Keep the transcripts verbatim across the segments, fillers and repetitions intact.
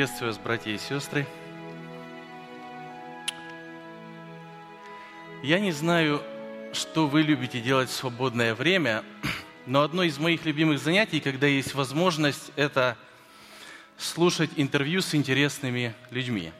Приветствую вас, братья и сестры. Я не знаю, что вы любите делать в свободное время, но одно из моих любимых занятий, когда есть возможность, это слушать интервью с интересными людьми.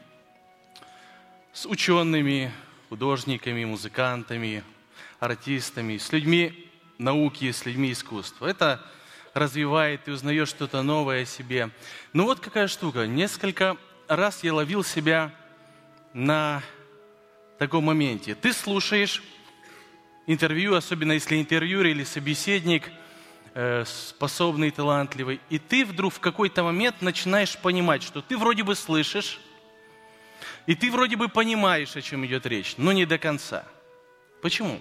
С учеными, художниками, музыкантами, артистами, с людьми науки, с людьми искусства. Это развивает, ты узнаешь что-то новое о себе. Ну вот какая штука. Несколько раз я ловил себя на таком моменте. Ты слушаешь интервью, особенно если интервьюер или собеседник э, способный, талантливый, и ты вдруг в какой-то момент начинаешь понимать, что ты вроде бы слышишь, и ты вроде бы понимаешь, о чем идет речь, но не до конца. Почему?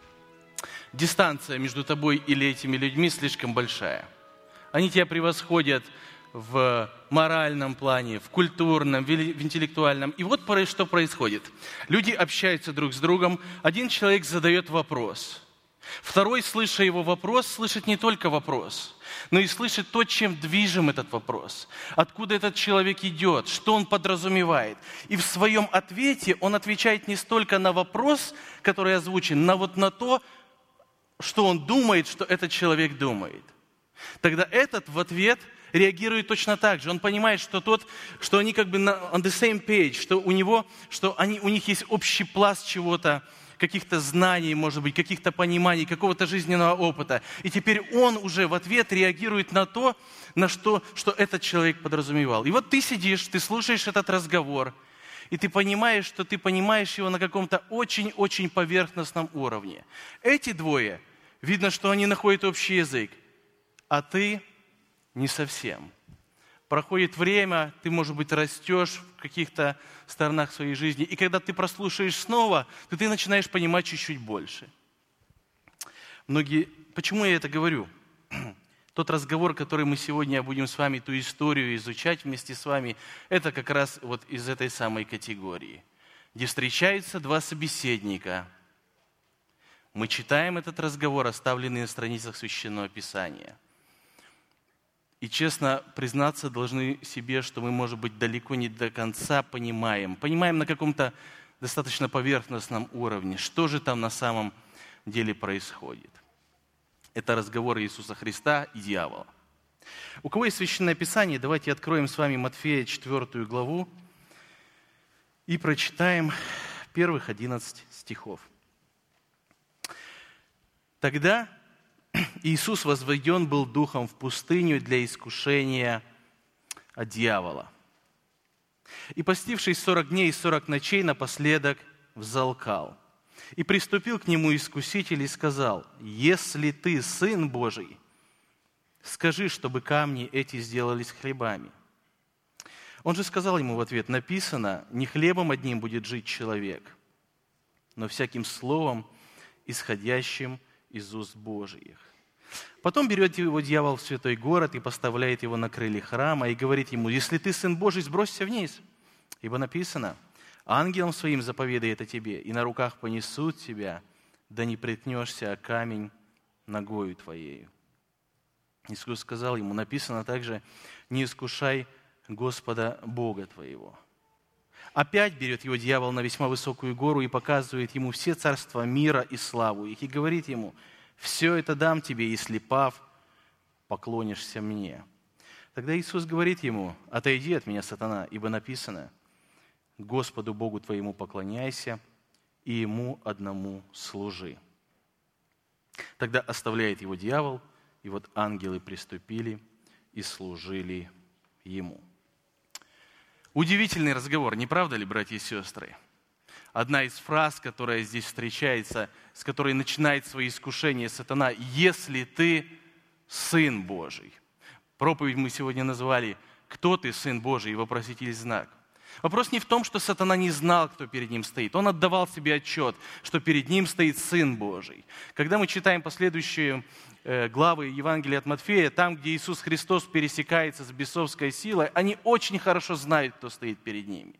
Дистанция между тобой или этими людьми слишком большая. Они тебя превосходят в моральном плане, в культурном, в интеллектуальном. И вот что происходит. Люди общаются друг с другом. Один человек задает вопрос. Второй, слыша его вопрос, слышит не только вопрос, но и слышит то, чем движим этот вопрос. Откуда этот человек идет, что он подразумевает. И в своем ответе он отвечает не столько на вопрос, который озвучен, но вот на то, что он думает, что этот человек думает. Тогда этот в ответ реагирует точно так же. Он понимает, что тот, что они как бы на on the same page, что у него, что они, у них есть общий пласт чего-то, каких-то знаний, может быть, каких-то пониманий, какого-то жизненного опыта. И теперь он уже в ответ реагирует на то, на что, что этот человек подразумевал. И вот ты сидишь, ты слушаешь этот разговор, и ты понимаешь, что ты понимаешь его на каком-то очень-очень поверхностном уровне. Эти двое, видно, что они находят общий язык, а ты не совсем. Проходит время, ты, может быть, растешь в каких-то сторонах своей жизни, и когда ты прослушаешь снова, то ты начинаешь понимать чуть-чуть больше. Многие... Почему я это говорю? Тот разговор, который мы сегодня будем с вами, ту историю изучать вместе с вами, это как раз вот из этой самой категории, где встречаются два собеседника. Мы читаем этот разговор, оставленный на страницах Священного Писания. И честно признаться должны себе, что мы, может быть, далеко не до конца понимаем. Понимаем на каком-то достаточно поверхностном уровне, что же там на самом деле происходит. Это разговор Иисуса Христа и дьявола. У кого есть Священное Писание, давайте откроем с вами Матфея четвёртую главу и прочитаем первых одиннадцать стихов. Тогда Иисус возведен был духом в пустыню для искушения от дьявола. И, постившись сорок дней и сорок ночей, напоследок взалкал. И приступил к нему искуситель и сказал: «Если ты Сын Божий, скажи, чтобы камни эти сделались хлебами». Он же сказал ему в ответ: «Написано, не хлебом одним будет жить человек, но всяким словом, исходящим из уст Божиих». Потом берет его дьявол в святой город и поставляет его на крылья храма и говорит ему: «Если ты Сын Божий, сбросься вниз, ибо написано, ангелом своим заповедает о тебе, и на руках понесут тебя, да не приткнешься о камень ногою твоею». Иисус сказал ему: «Написано также, не искушай Господа Бога твоего». Опять берет его дьявол на весьма высокую гору и показывает ему все царства мира и славу их, и говорит ему: «Все это дам тебе, если, пав, поклонишься мне». Тогда Иисус говорит ему: «Отойди от меня, сатана, ибо написано, Господу Богу твоему поклоняйся, и Ему одному служи». Тогда оставляет его дьявол, и вот ангелы приступили и служили ему. Удивительный разговор, не правда ли, братья и сестры? Одна из фраз, которая здесь встречается, с которой начинает свои искушения сатана: «Если ты Сын Божий». Проповедь мы сегодня назвали «Кто ты, Сын Божий?» и вопросительный знак. Вопрос не в том, что сатана не знал, кто перед ним стоит. Он отдавал себе отчет, что перед ним стоит Сын Божий. Когда мы читаем последующие главы Евангелия от Матфея, там, где Иисус Христос пересекается с бесовской силой, они очень хорошо знают, кто стоит перед ними.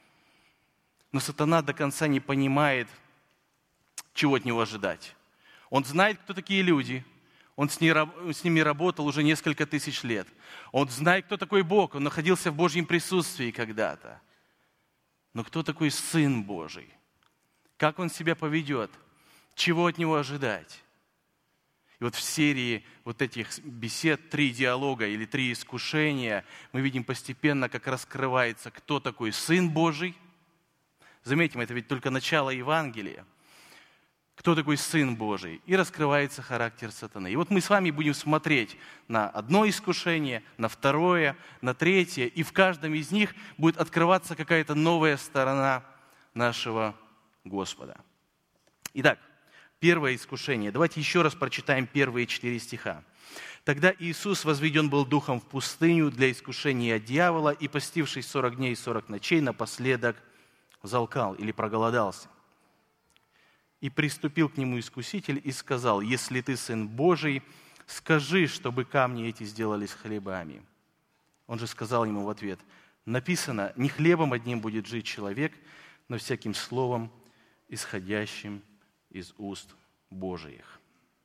Но сатана до конца не понимает, чего от него ожидать. Он знает, кто такие люди. Он с, ней, с ними работал уже несколько тысяч лет. Он знает, кто такой Бог. Он находился в Божьем присутствии когда-то. Но кто такой Сын Божий? Как Он себя поведет? Чего от Него ожидать? И вот в серии вот этих бесед, три диалога или три искушения, мы видим постепенно, как раскрывается, кто такой Сын Божий. Заметим, это ведь только начало Евангелия. Кто такой Сын Божий? И раскрывается характер сатаны. И вот мы с вами будем смотреть на одно искушение, на второе, на третье. И в каждом из них будет открываться какая-то новая сторона нашего Господа. Итак, первое искушение. Давайте еще раз прочитаем первые четыре стиха. «Тогда Иисус возведен был духом в пустыню для искушения от дьявола, и, постившись сорок дней и сорок ночей, напоследок залкал» или проголодался. «И приступил к нему искуситель и сказал: если ты Сын Божий, скажи, чтобы камни эти сделались хлебами. Он же сказал ему в ответ: написано, не хлебом одним будет жить человек, но всяким словом, исходящим из уст Божиих».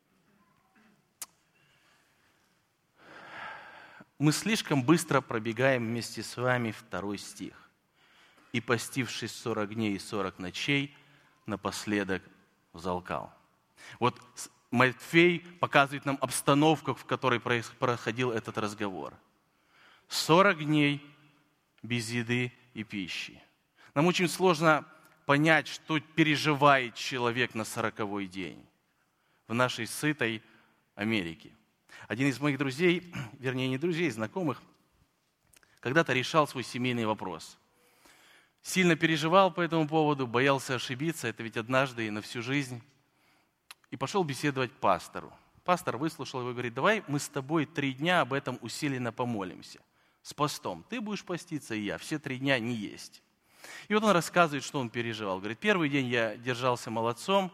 Мы слишком быстро пробегаем вместе с вами второй стих. «И постившись сорок дней и сорок ночей, напоследок взалкал». Вот Матфей показывает нам обстановку, в которой происходил этот разговор. сорок дней без еды и пищи. Нам очень сложно понять, что переживает человек на сороковой день в нашей сытой Америке. Один из моих друзей, вернее не друзей, знакомых, когда-то решал свой семейный вопрос. Сильно переживал по этому поводу, боялся ошибиться, это ведь однажды и на всю жизнь. И пошел беседовать к пастору. Пастор выслушал его и говорит: давай мы с тобой три дня об этом усиленно помолимся. С постом. Ты будешь поститься, и я. Все три дня не есть. И вот он рассказывает, что он переживал. Говорит: первый день я держался молодцом.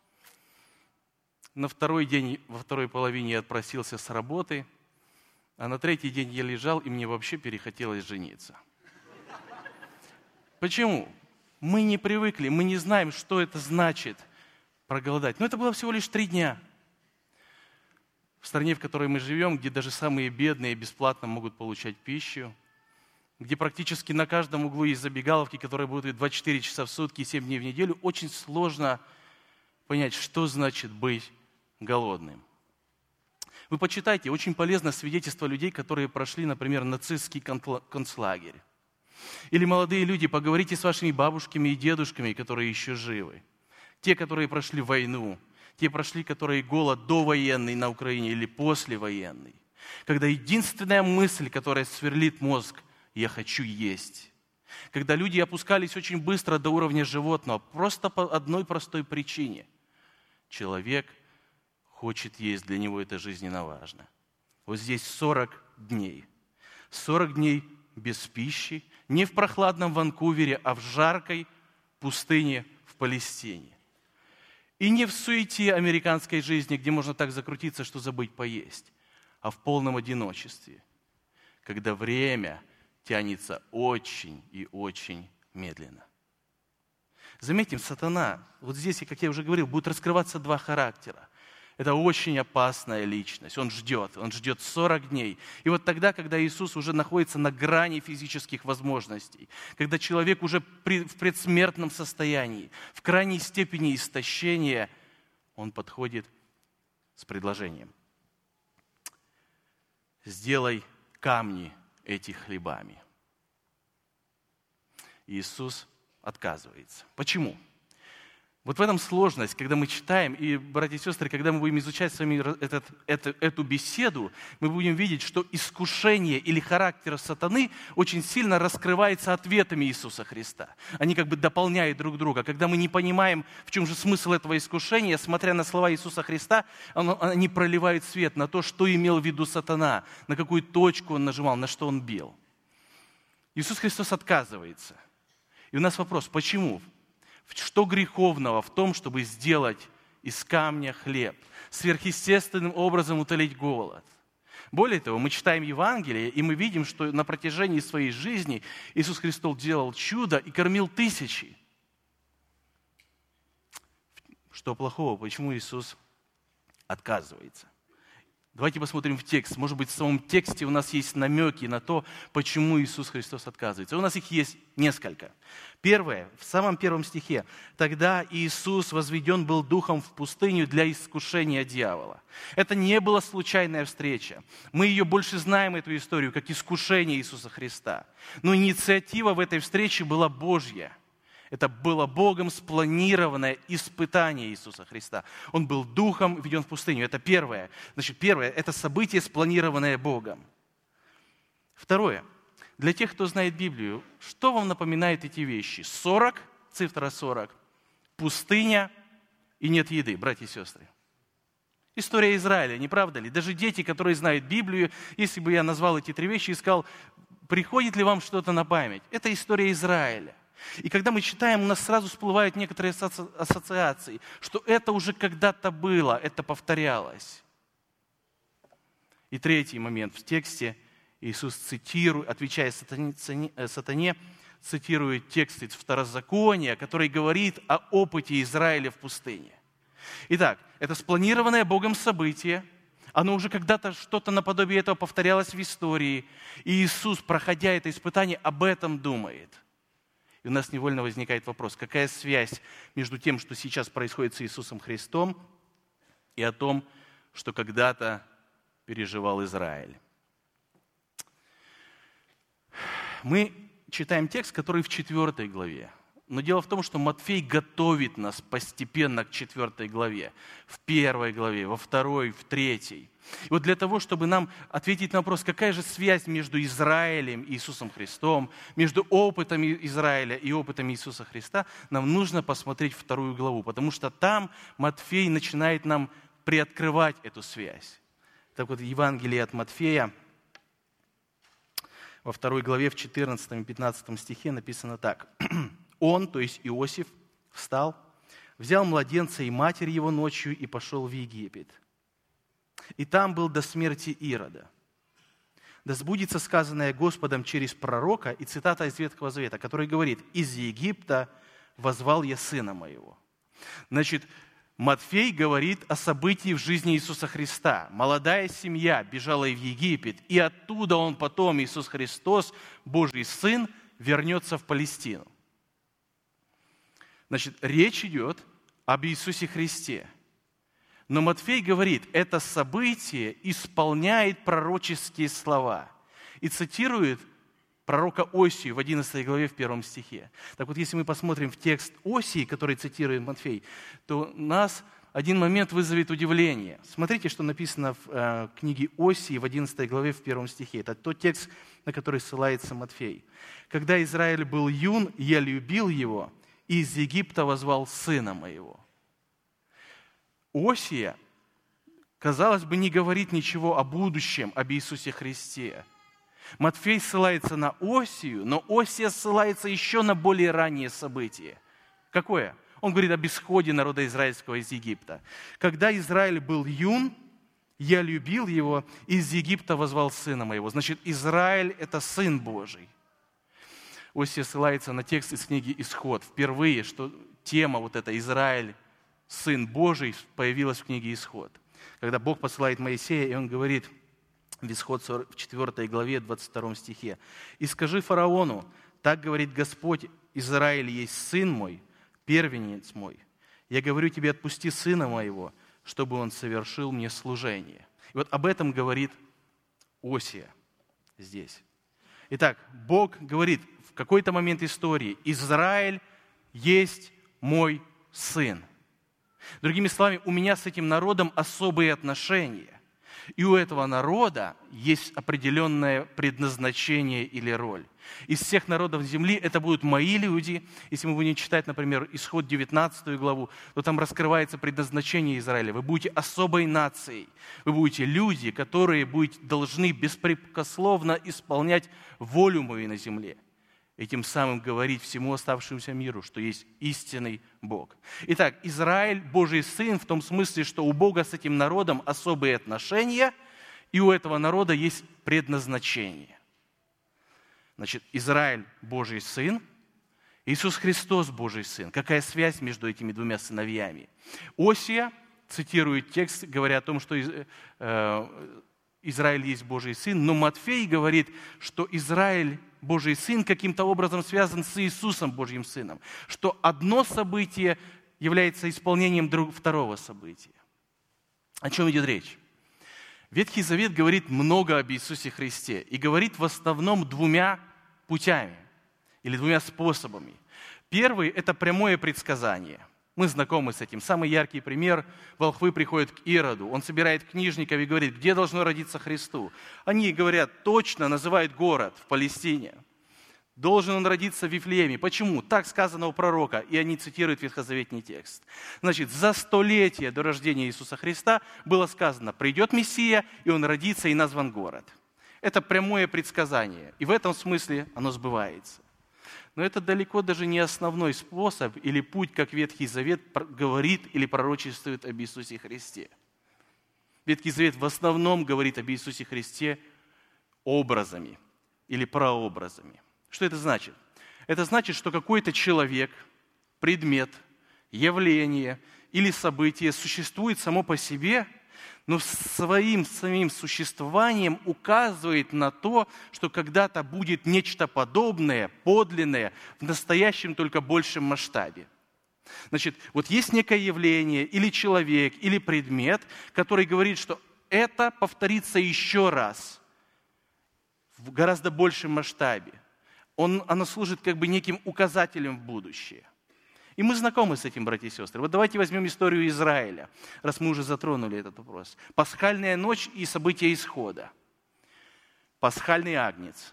На второй день, во второй половине я отпросился с работы. А на третий день я лежал, и мне вообще перехотелось жениться. Почему? Мы не привыкли, мы не знаем, что это значит проголодать. Но это было всего лишь три дня. В стране, в которой мы живем, где даже самые бедные бесплатно могут получать пищу, где практически на каждом углу есть забегаловки, которые будут двадцать четыре часа в сутки и семь дней в неделю, очень сложно понять, что значит быть голодным. Вы почитайте, очень полезно свидетельство людей, которые прошли, например, нацистский концлагерь. Или молодые люди, поговорите с вашими бабушками и дедушками, которые еще живы. Те, которые прошли войну, те прошли, которые голод довоенный на Украине или послевоенный. Когда единственная мысль, которая сверлит мозг: я хочу есть. Когда люди опускались очень быстро до уровня животного, просто по одной простой причине. Человек хочет есть, для него это жизненно важно. Вот здесь сорок дней. сорок дней без пищи, не в прохладном Ванкувере, а в жаркой пустыне в Палестине. И не в суете американской жизни, где можно так закрутиться, что забыть поесть, а в полном одиночестве, когда время тянется очень и очень медленно. Заметим, сатана, вот здесь, как я уже говорил, будет раскрываться два характера. Это очень опасная личность. Он ждет, он ждет сорок дней. И вот тогда, когда Иисус уже находится на грани физических возможностей, когда человек уже при, в предсмертном состоянии, в крайней степени истощения, он подходит с предложением: сделай камни эти хлебами. Иисус отказывается. Почему? Вот в этом сложность, когда мы читаем, и, братья и сестры, когда мы будем изучать с вами этот, эту, эту беседу, мы будем видеть, что искушение или характер сатаны очень сильно раскрывается ответами Иисуса Христа. Они как бы дополняют друг друга. Когда мы не понимаем, в чем же смысл этого искушения, смотря на слова Иисуса Христа, они проливают свет на то, что имел в виду сатана, на какую точку он нажимал, на что он бил. Иисус Христос отказывается. И у нас вопрос: почему? Что греховного в том, чтобы сделать из камня хлеб, сверхъестественным образом утолить голод? Более того, мы читаем Евангелие, и мы видим, что на протяжении своей жизни Иисус Христос делал чудо и кормил тысячи. Что плохого? Почему Иисус отказывается? Давайте посмотрим в текст. Может быть, в самом тексте у нас есть намеки на то, почему Иисус Христос отказывается. У нас их есть несколько. Первое, в самом первом стихе. «Тогда Иисус возведен был духом в пустыню для искушения дьявола». Это не была случайная встреча. Мы ее больше знаем, эту историю, как искушение Иисуса Христа. Но инициатива в этой встрече была Божья. Это было Богом спланированное испытание Иисуса Христа. Он был духом введен в пустыню. Это первое. Значит, первое – это событие, спланированное Богом. Второе. Для тех, кто знает Библию, что вам напоминают эти вещи? сорок, цифра сорок, пустыня и нет еды, братья и сестры. История Израиля, не правда ли? Даже дети, которые знают Библию, если бы я назвал эти три вещи и сказал, приходит ли вам что-то на память? Это история Израиля. И когда мы читаем, у нас сразу всплывают некоторые ассоциации, что это уже когда-то было, это повторялось. И третий момент в тексте. Иисус цитирует, отвечая сатане, сатане, цитирует текст из Второзакония, который говорит о опыте Израиля в пустыне. Итак, это спланированное Богом событие. Оно уже когда-то что-то наподобие этого повторялось в истории. И Иисус, проходя это испытание, об этом думает. И у нас невольно возникает вопрос, какая связь между тем, что сейчас происходит с Иисусом Христом, и о том, что когда-то переживал Израиль. Мы читаем текст, который в четвертой главе. Но дело в том, что Матфей готовит нас постепенно к четвертой главе. В первой главе, во второй, в третьей. И вот для того, чтобы нам ответить на вопрос, какая же связь между Израилем и Иисусом Христом, между опытом Израиля и опытом Иисуса Христа, нам нужно посмотреть вторую главу, потому что там Матфей начинает нам приоткрывать эту связь. Так вот, Евангелие от Матфея, во второй главе, в четырнадцатом и пятнадцатом стихе написано так. Он, то есть Иосиф, встал, взял младенца и матерь его ночью и пошел в Египет. И там был до смерти Ирода. Да сбудется сказанное Господом через пророка, и цитата из Ветхого Завета, который говорит, «Из Египта возвал я сына моего». Значит, Матфей говорит о событии в жизни Иисуса Христа. Молодая семья бежала в Египет, и оттуда он потом, Иисус Христос, Божий Сын, вернется в Палестину. Значит, речь идет об Иисусе Христе. Но Матфей говорит, это событие исполняет пророческие слова. И цитирует пророка Осию в одиннадцатой главе в первом стихе. Так вот, если мы посмотрим в текст Осии, который цитирует Матфей, то нас один момент вызовет удивление. Смотрите, что написано в э, книге Осии в одиннадцатой главе в первом стихе. Это тот текст, на который ссылается Матфей. «Когда Израиль был юн, я любил его, и из Египта возвал сына моего». Осия, казалось бы, не говорит ничего о будущем, об Иисусе Христе. Матфей ссылается на Осию, но Осия ссылается еще на более раннее событие. Какое? Он говорит об исходе народа израильского из Египта. «Когда Израиль был юн, я любил его, и из Египта возвал сына моего». Значит, Израиль – это Сын Божий. Осия ссылается на текст из книги «Исход». Впервые, что тема вот эта «Израиль, Сын Божий» появилась в книге «Исход». Когда Бог посылает Моисея, и он говорит в Исход в четвёртой главе, двадцать втором стихе, «И скажи фараону, так говорит Господь, Израиль есть сын мой, первенец мой. Я говорю тебе, отпусти сына моего, чтобы он совершил мне служение». И вот об этом говорит Осия здесь. Итак, Бог говорит в какой-то момент истории, Израиль есть мой сын. Другими словами, у меня с этим народом особые отношения. И у этого народа есть определенное предназначение или роль. Из всех народов земли это будут мои люди. Если мы будем читать, например, Исход девятнадцатую главу, то там раскрывается предназначение Израиля. Вы будете особой нацией. Вы будете люди, которые будете, должны беспрекословно исполнять волю мою на земле. И тем самым говорить всему оставшемуся миру, что есть истинный Бог. Итак, Израиль, Божий Сын, в том смысле, что у Бога с этим народом особые отношения, и у этого народа есть предназначение. Значит, Израиль, Божий Сын, Иисус Христос, Божий Сын. Какая связь между этими двумя сыновьями? Осия цитирует текст, говоря о том, что Израиль есть Божий Сын, но Матфей говорит, что Израиль, Божий Сын, каким-то образом связан с Иисусом, Божьим Сыном, что одно событие является исполнением друг, второго события. О чем идет речь? Ветхий Завет говорит много об Иисусе Христе и говорит в основном двумя путями или двумя способами. Первый – это прямое предсказание. Мы знакомы с этим. Самый яркий пример – волхвы приходят к Ироду. Он собирает книжников и говорит, где должно родиться Христу. Они говорят, точно называют город в Палестине. Должен он родиться в Вифлееме. Почему? Так сказано у пророка. И они цитируют ветхозаветный текст. Значит, за столетие до рождения Иисуса Христа было сказано, придет Мессия, и он родится, и назван город. Это прямое предсказание. И в этом смысле оно сбывается. Но это далеко даже не основной способ или путь, как Ветхий Завет говорит или пророчествует об Иисусе Христе. Ветхий Завет в основном говорит об Иисусе Христе образами или прообразами. Что это значит? Это значит, что какой-то человек, предмет, явление или событие существует само по себе, но своим самим существованием указывает на то, что когда-то будет нечто подобное, подлинное, в настоящем только большем масштабе. Значит, вот есть некое явление, или человек, или предмет, который говорит, что это повторится еще раз, в гораздо большем масштабе. Он, оно служит как бы неким указателем в будущее. И мы знакомы с этим, братья и сестры. Вот давайте возьмем историю Израиля, раз мы уже затронули этот вопрос. Пасхальная ночь и события исхода. Пасхальный агнец.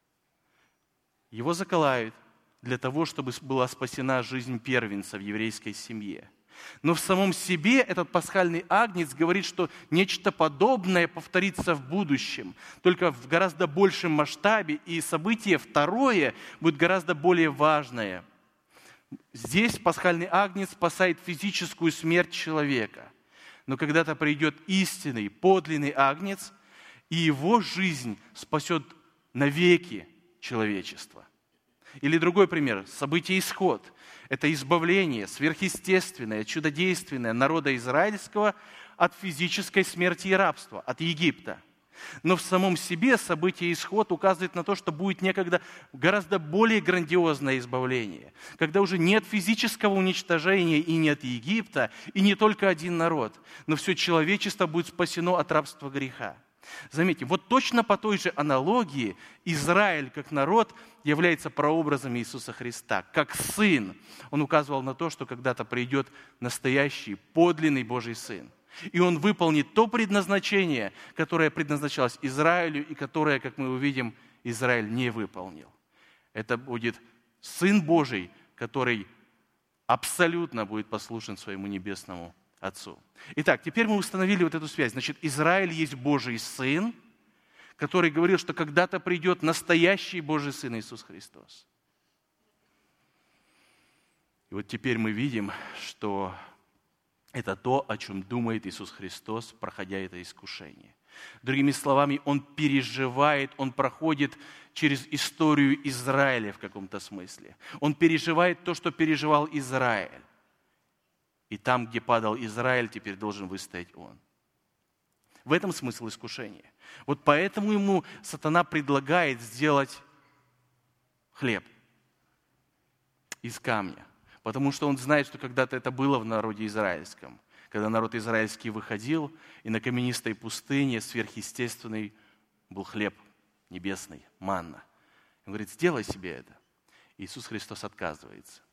Его заколают для того, чтобы была спасена жизнь первенца в еврейской семье. Но в самом себе этот пасхальный агнец говорит, что нечто подобное повторится в будущем, только в гораздо большем масштабе, и событие второе будет гораздо более важное. Здесь пасхальный агнец спасает физическую смерть человека. Но когда-то придет истинный, подлинный агнец, и его жизнь спасет навеки человечество. Или другой пример, событие исход. Это избавление сверхъестественное, чудодейственное народа израильского от физической смерти и рабства, от Египта. Но в самом себе событие исход указывает на то, что будет некогда гораздо более грандиозное избавление, когда уже нет физического уничтожения и нет Египта, и не только один народ, но все человечество будет спасено от рабства греха. Заметьте, вот точно по той же аналогии Израиль как народ является прообразом Иисуса Христа, как Сын. Он указывал на то, что когда-то придет настоящий, подлинный Божий Сын. И Он выполнит то предназначение, которое предназначалось Израилю, и которое, как мы увидим, Израиль не выполнил. Это будет Сын Божий, который абсолютно будет послушен своему небесному Отцу. Итак, теперь мы установили вот эту связь. Значит, Израиль есть Божий Сын, который говорил, что когда-то придет настоящий Божий Сын Иисус Христос. И вот теперь мы видим, что это то, о чем думает Иисус Христос, проходя это искушение. Другими словами, Он переживает, Он проходит через историю Израиля в каком-то смысле. Он переживает то, что переживал Израиль. И там, где падал Израиль, теперь должен выстоять Он. В этом смысл искушения. Вот поэтому ему сатана предлагает сделать хлеб из камня. Потому что он знает, что когда-то это было в народе израильском. Когда народ израильский выходил, и на каменистой пустыне сверхъестественный был хлеб небесный, манна. Он говорит, сделай себе это. Иисус Христос отказывается.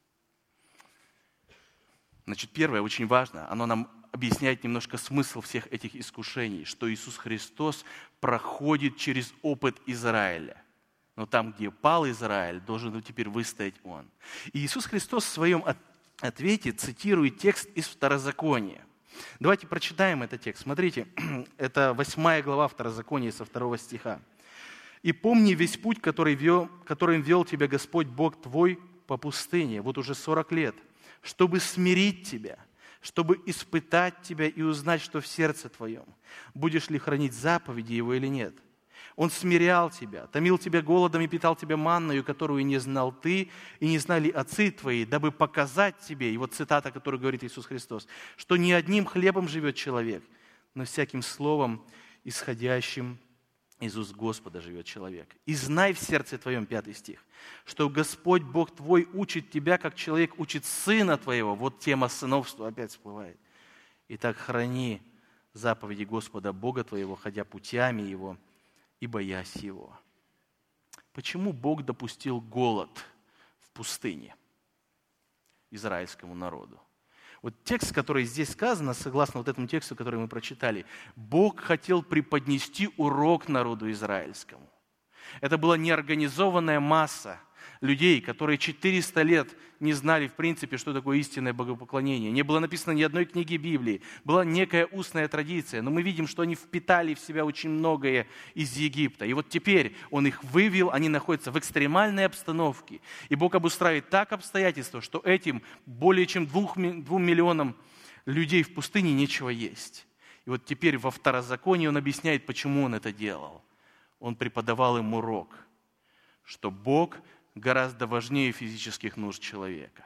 Значит, первое, очень важно, оно нам объясняет немножко смысл всех этих искушений, что Иисус Христос проходит через опыт Израиля. Но там, где пал Израиль, должен теперь выстоять Он. И Иисус Христос в своем ответе цитирует текст из Второзакония. Давайте прочитаем этот текст. Смотрите, это восьмая глава Второзакония со второго стиха. «И помни весь путь, который вел, которым вел тебя Господь Бог твой по пустыне, вот уже сорок лет, чтобы смирить тебя, чтобы испытать тебя и узнать, что в сердце твоем, будешь ли хранить заповеди Его или нет. Он смирял тебя, томил тебя голодом и питал тебя манною, которую не знал ты, и не знали отцы твои, дабы показать тебе, и вот цитата, которую говорит Иисус Христос, что не одним хлебом живет человек, но всяким словом, исходящим из уст Господа живет человек. И знай в сердце твоем, пятый стих, что Господь Бог твой учит тебя, как человек учит сына твоего. Вот тема сыновства опять всплывает. Итак, храни заповеди Господа Бога твоего, ходя путями Его и боясь Его. Почему Бог допустил голод в пустыне израильскому народу? Вот текст, который здесь сказано, согласно вот этому тексту, который мы прочитали, Бог хотел преподнести урок народу израильскому. Это была неорганизованная масса людей, которые четыреста лет не знали, в принципе, что такое истинное богопоклонение. Не было написано ни одной книги Библии. Была некая устная традиция, но мы видим, что они впитали в себя очень многое из Египта. И вот теперь Он их вывел, они находятся в экстремальной обстановке. И Бог обустраивает так обстоятельства, что этим более чем двух, двум миллионам людей в пустыне нечего есть. И вот теперь во Второзаконии Он объясняет, почему Он это делал. Он преподавал им урок, что Бог гораздо важнее физических нужд человека.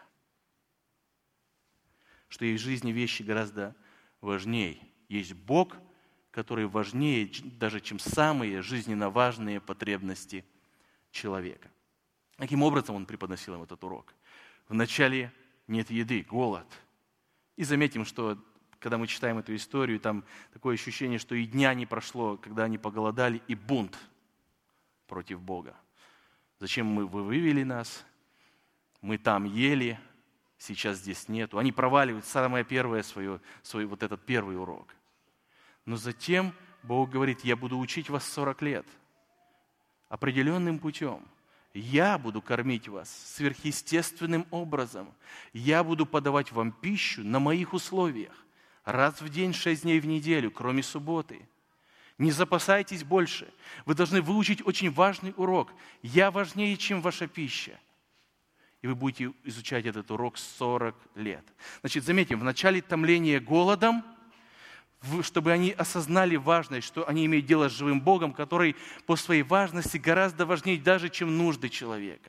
Что есть в жизни вещи гораздо важнее. Есть Бог, который важнее даже, чем самые жизненно важные потребности человека. Каким образом Он преподносил им этот урок? Вначале нет еды, голод. И заметим, что когда мы читаем эту историю, там такое ощущение, что и дня не прошло, когда они поголодали, и бунт против Бога. Зачем мы, вы вывели нас? Мы там ели, сейчас здесь нету. Они проваливают самое первое свое, свой вот этот первый урок. Но затем Бог говорит, я буду учить вас сорок лет определенным путем. Я буду кормить вас сверхъестественным образом. Я буду подавать вам пищу на моих условиях. Раз в день, шесть дней в неделю, кроме субботы. Не запасайтесь больше. Вы должны выучить очень важный урок. Я важнее, чем ваша пища. И вы будете изучать этот урок сорок лет. Значит, заметим, в начале томления голодом, чтобы они осознали важность, что они имеют дело с живым Богом, который по своей важности гораздо важнее даже, чем нужды человека.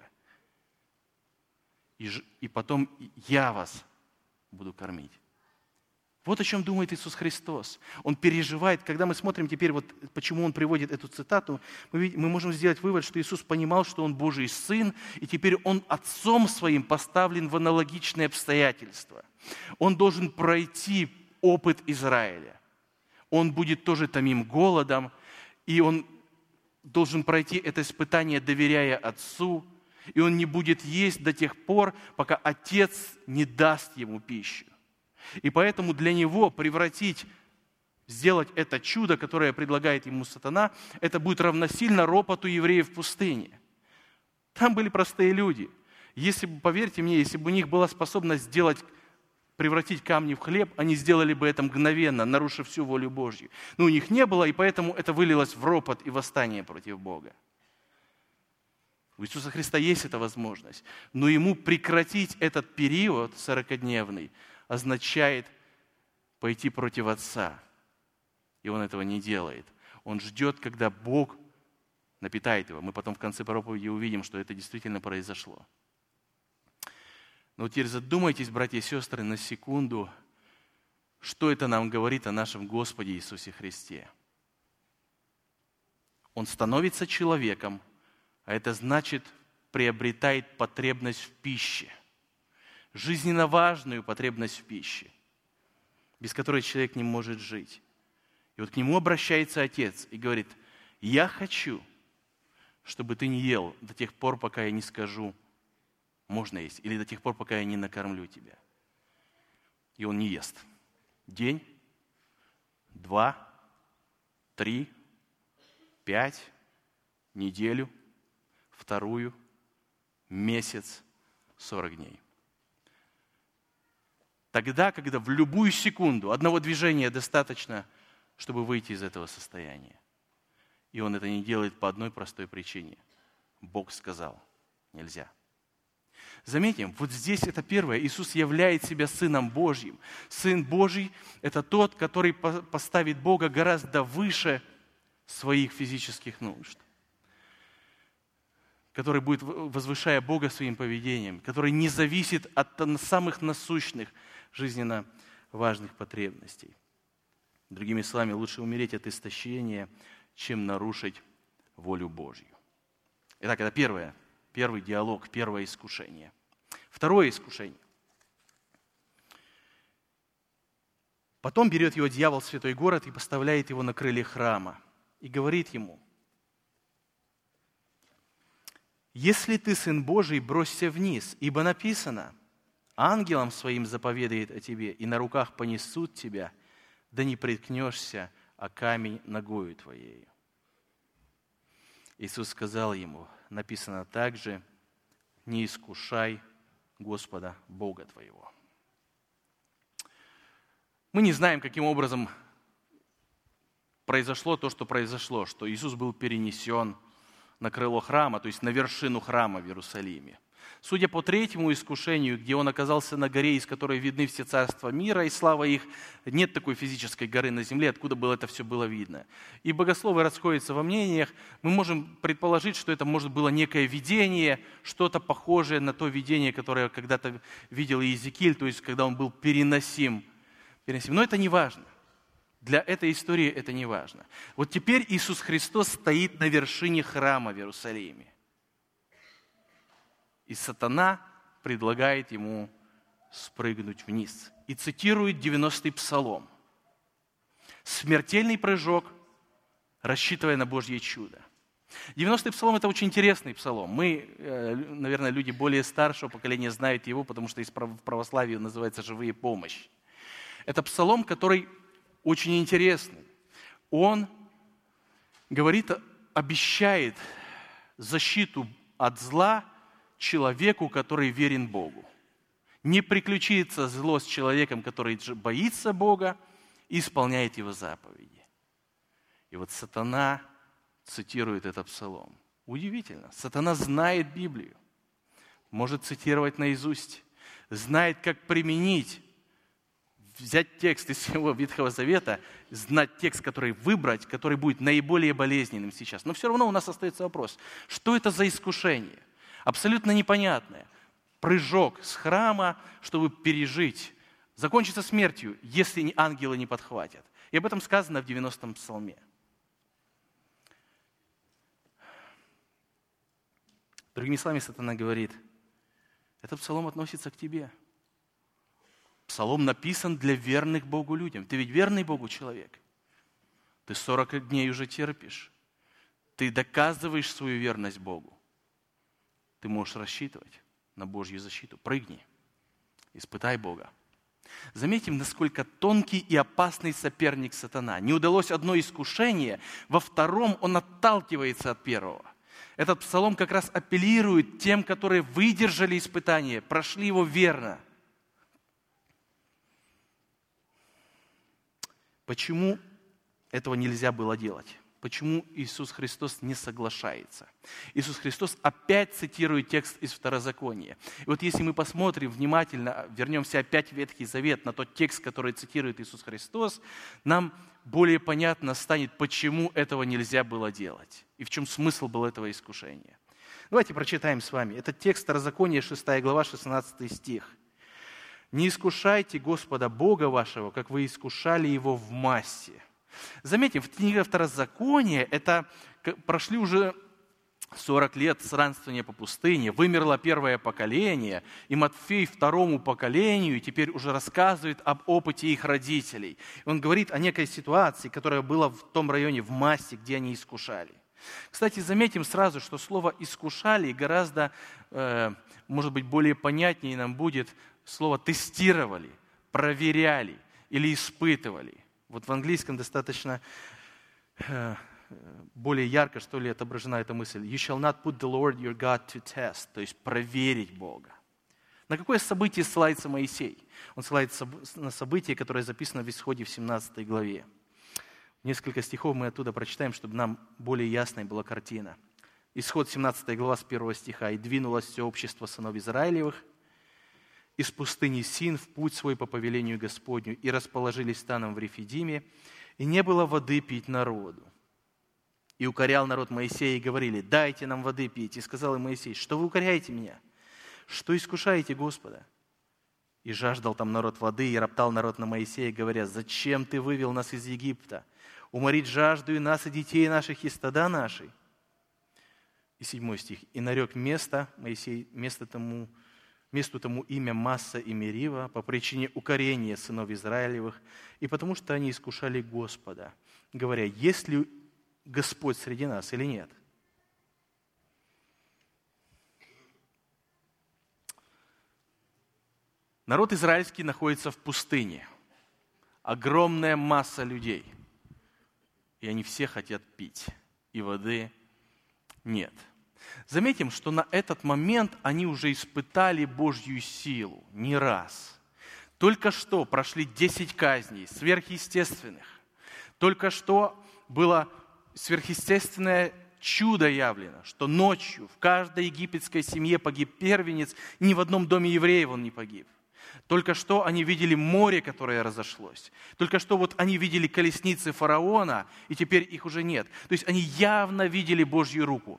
И, и потом я вас буду кормить. Вот о чем думает Иисус Христос. Он переживает, когда мы смотрим теперь, вот почему Он приводит эту цитату, мы, видим, мы можем сделать вывод, что Иисус понимал, что Он Божий Сын, и теперь Он Отцом Своим поставлен в аналогичные обстоятельства. Он должен пройти опыт Израиля. Он будет тоже томим голодом, и Он должен пройти это испытание, доверяя Отцу, и Он не будет есть до тех пор, пока Отец не даст Ему пищу. И поэтому для него превратить, сделать это чудо, которое предлагает ему сатана, это будет равносильно ропоту евреев в пустыне. Там были простые люди. Если бы, поверьте мне, если бы у них была способность сделать, превратить камни в хлеб, они сделали бы это мгновенно, нарушив всю волю Божью. Но у них не было, и поэтому это вылилось в ропот и восстание против Бога. У Иисуса Христа есть эта возможность, но Ему прекратить этот период сорокадневный означает пойти против Отца. И Он этого не делает. Он ждет, когда Бог напитает его. Мы потом в конце проповеди увидим, что это действительно произошло. Но теперь задумайтесь, братья и сестры, на секунду, что это нам говорит о нашем Господе Иисусе Христе. Он становится человеком, а это значит, приобретает потребность в пище. Жизненно важную потребность в пище, без которой человек не может жить. И вот к нему обращается Отец и говорит, я хочу, чтобы ты не ел до тех пор, пока я не скажу, можно есть, или до тех пор, пока я не накормлю тебя. И он не ест. День, два, три, пять, неделю, вторую, месяц, сорок дней. Тогда, когда в любую секунду одного движения достаточно, чтобы выйти из этого состояния. И он это не делает по одной простой причине. Бог сказал, нельзя. Заметим, вот здесь это первое. Иисус являет себя Сыном Божьим. Сын Божий – это тот, который поставит Бога гораздо выше своих физических нужд, который будет, возвышая Бога своим поведением, который не зависит от самых насущных, жизненно важных потребностей. Другими словами, лучше умереть от истощения, чем нарушить волю Божью. Итак, это первое, первый диалог, первое искушение. Второе искушение. Потом берет его дьявол в святой город и поставляет его на крылья храма и говорит ему: «Если ты Сын Божий, бросься вниз, ибо написано: ангелам своим заповедает о тебе, и на руках понесут тебя, да не приткнешься о камень ногою твоею». Иисус сказал ему: написано также: не искушай Господа Бога твоего. Мы не знаем, каким образом произошло то, что произошло, что Иисус был перенесен на крыло храма, то есть на вершину храма в Иерусалиме. Судя по третьему искушению, где он оказался на горе, из которой видны все царства мира и слава их, нет такой физической горы на земле, откуда было это все было видно. И богословы расходятся во мнениях. Мы можем предположить, что это, может, было некое видение, что-то похожее на то видение, которое когда-то видел Иезекииль, то есть когда он был переносим. переносим. Но это не важно. Для этой истории это не важно. Вот теперь Иисус Христос стоит на вершине храма в Иерусалиме. И сатана предлагает ему спрыгнуть вниз. И цитирует девяностый псалом. Смертельный прыжок, рассчитывая на Божье чудо. девяностый псалом – это очень интересный псалом. Мы, наверное, люди более старшего поколения знают его, потому что в православии он называется «Живые помощи». Это псалом, который очень интересный. Он говорит, обещает защиту от зла человеку, который верен Богу. Не приключится зло с человеком, который боится Бога и исполняет Его заповеди. И вот сатана цитирует этот псалом. Удивительно. Сатана знает Библию, может цитировать наизусть, знает, как применить, взять текст из всего Ветхого Завета, знать текст, который выбрать, который будет наиболее болезненным сейчас. Но все равно у нас остается вопрос, что это за искушение? Абсолютно непонятное. Прыжок с храма, чтобы пережить, закончится смертью, если ангелы не подхватят. И об этом сказано в девяностом псалме. Другими словами, сатана говорит, этот псалом относится к тебе. Псалом написан для верных Богу людям. Ты ведь верный Богу человек. Ты сорок дней уже терпишь. Ты доказываешь свою верность Богу. Ты можешь рассчитывать на Божью защиту. Прыгни, испытай Бога. Заметим, насколько тонкий и опасный соперник сатана. Не удалось одно искушение, во втором он отталкивается от первого. Этот псалом как раз апеллирует тем, которые выдержали испытание, прошли его верно. Почему этого нельзя было делать? Почему Иисус Христос не соглашается? Иисус Христос опять цитирует текст из Второзакония. И вот если мы посмотрим внимательно, вернемся опять в Ветхий Завет, на тот текст, который цитирует Иисус Христос, нам более понятно станет, почему этого нельзя было делать. И в чем смысл был этого искушения. Давайте прочитаем с вами. Это текст Второзакония, шестая глава, шестнадцатый стих. «Не искушайте Господа Бога вашего, как вы искушали Его в массе». Заметим, в книге Второзакония это прошли уже сорок лет странствования по пустыне, вымерло первое поколение, и Матфей второму поколению теперь уже рассказывает об опыте их родителей. Он говорит о некой ситуации, которая была в том районе, в массе, где они искушали. Кстати, заметим сразу, что слово «искушали» гораздо, э, может быть, более понятнее нам будет слово «тестировали», «проверяли» или «испытывали». Вот в английском достаточно э, более ярко, что ли, отображена эта мысль. You shall not put the Lord your God to test, то есть проверить Бога. На какое событие ссылается Моисей? Он ссылается на событие, которое записано в Исходе в семнадцатой главе. Несколько стихов мы оттуда прочитаем, чтобы нам более ясной была картина. Исход семнадцатая глава с первого стиха. «И двинулось все общество сынов Израилевых из пустыни Син в путь свой по повелению Господню, и расположились станом в Рефидиме, и не было воды пить народу. И укорял народ Моисея, и говорили: дайте нам воды пить. И сказал им Моисей: что вы укоряете меня? Что искушаете Господа? И жаждал там народ воды, и роптал народ на Моисея, говоря: зачем ты вывел нас из Египта? Уморить жажду и нас, и детей наших, и стада наши. И седьмой стих. И нарек место Моисей, место тому, месту тому имя Масса и Мерива по причине укорения сынов Израилевых, и потому что они искушали Господа, говоря: есть ли Господь среди нас или нет? Народ израильский находится в пустыне. Огромная масса людей. И они все хотят пить. И воды нет. Заметим, что на этот момент они уже испытали Божью силу не раз. Только что прошли десять казней сверхъестественных. Только что было сверхъестественное чудо явлено, что ночью в каждой египетской семье погиб первенец, ни в одном доме евреев он не погиб. Только что они видели море, которое разошлось. Только что вот они видели колесницы фараона, и теперь их уже нет. То есть они явно видели Божью руку.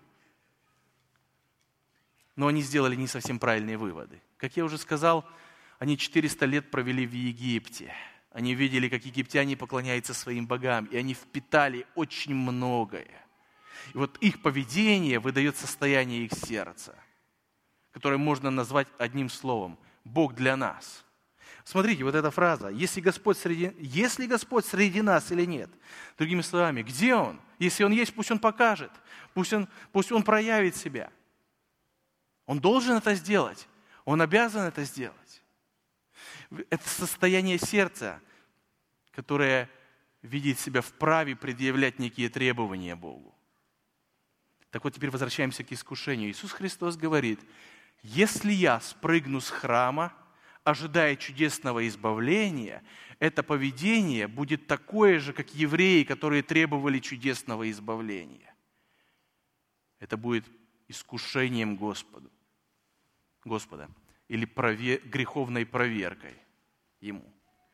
Но они сделали не совсем правильные выводы. Как я уже сказал, они четыреста лет провели в Египте. Они видели, как египтяне поклоняются своим богам, и они впитали очень многое. И вот их поведение выдает состояние их сердца, которое можно назвать одним словом: Бог для нас. Смотрите, вот эта фраза: если Господь среди, если Господь среди нас или нет. Другими словами, где Он? Если Он есть, пусть Он покажет, пусть Он, пусть Он проявит себя. Он должен это сделать, Он обязан это сделать. Это состояние сердца, которое видит себя вправе предъявлять некие требования Богу. Так вот, теперь возвращаемся к искушению. Иисус Христос говорит: если я спрыгну с храма, ожидая чудесного избавления, это поведение будет такое же, как евреи, которые требовали чудесного избавления. Это будет искушением Господу, Господа или прове, греховной проверкой Ему.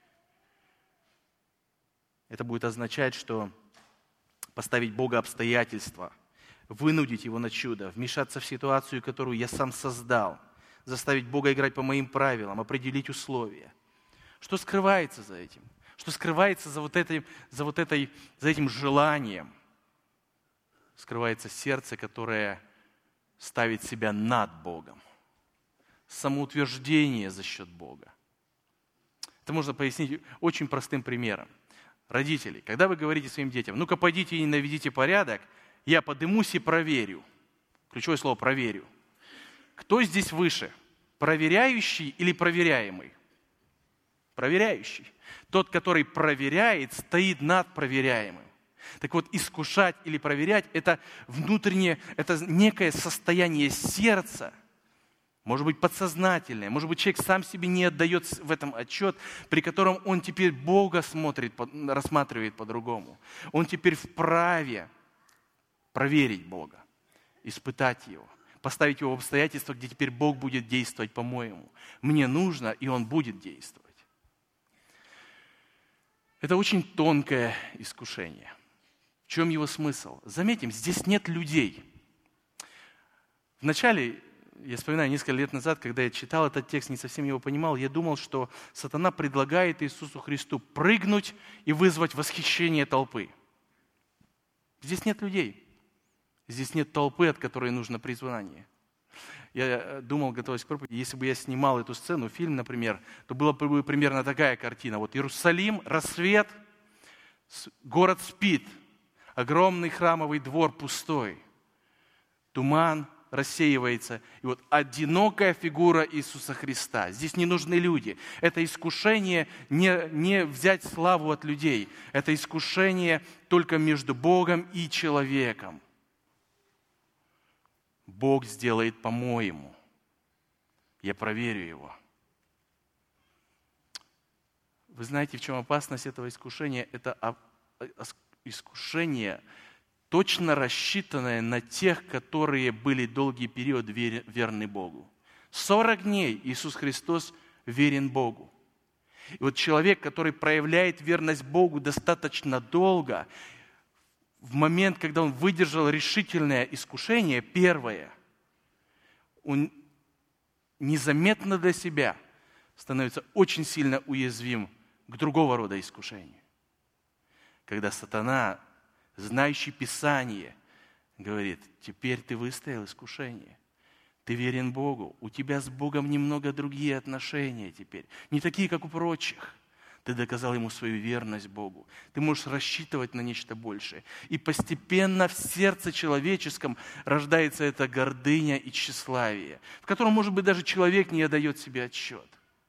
Это будет означать, что поставить Бога обстоятельства, вынудить Его на чудо, вмешаться в ситуацию, которую я сам создал, заставить Бога играть по моим правилам, определить условия. Что скрывается за этим? Что скрывается за вот, этой, за вот этой, за этим желанием? Скрывается сердце, которое ставит себя над Богом. Самоутверждение за счет Бога. Это можно пояснить очень простым примером. Родители, когда вы говорите своим детям: ну-ка пойдите и наведите порядок, я подымусь и проверю. Ключевое слово «проверю». Кто здесь выше? Проверяющий или проверяемый? Проверяющий. Тот, который проверяет, стоит над проверяемым. Так вот, искушать или проверять – это внутреннее, это некое состояние сердца, может быть, подсознательное, может быть, человек сам себе не отдает в этом отчет, при котором он теперь Бога смотрит, рассматривает по-другому. Он теперь вправе проверить Бога, испытать Его, поставить Его в обстоятельства, где теперь Бог будет действовать по-моему. Мне нужно, и Он будет действовать. Это очень тонкое искушение. В чем его смысл? Заметим, здесь нет людей. Вначале, я вспоминаю, несколько лет назад, когда я читал этот текст, не совсем его понимал, я думал, что сатана предлагает Иисусу Христу прыгнуть и вызвать восхищение толпы. Здесь нет людей. Здесь нет толпы, от которой нужно призвание. Я думал, готовясь к проповеди, если бы я снимал эту сцену, фильм, например, то была бы примерно такая картина. Вот Иерусалим, рассвет, город спит, огромный храмовый двор пустой, туман рассеивается, и вот одинокая фигура Иисуса Христа. Здесь не нужны люди. Это искушение не, не взять славу от людей. Это искушение только между Богом и человеком. Бог сделает по-моему. Я проверю Его. Вы знаете, в чем опасность этого искушения? Это искушение, точно рассчитанное на тех, которые были долгий период верны Богу. сорок дней Иисус Христос верен Богу. И вот человек, который проявляет верность Богу достаточно долго, в момент, когда он выдержал решительное искушение, первое, он незаметно для себя становится очень сильно уязвим к другого рода искушению. Когда сатана, знающий Писание, говорит: теперь ты выстоял искушение, ты верен Богу, у тебя с Богом немного другие отношения теперь, не такие, как у прочих. Ты доказал ему свою верность Богу. Ты можешь рассчитывать на нечто большее. И постепенно в сердце человеческом рождается эта гордыня и тщеславие, в котором, может быть, даже человек не отдает себе отчет.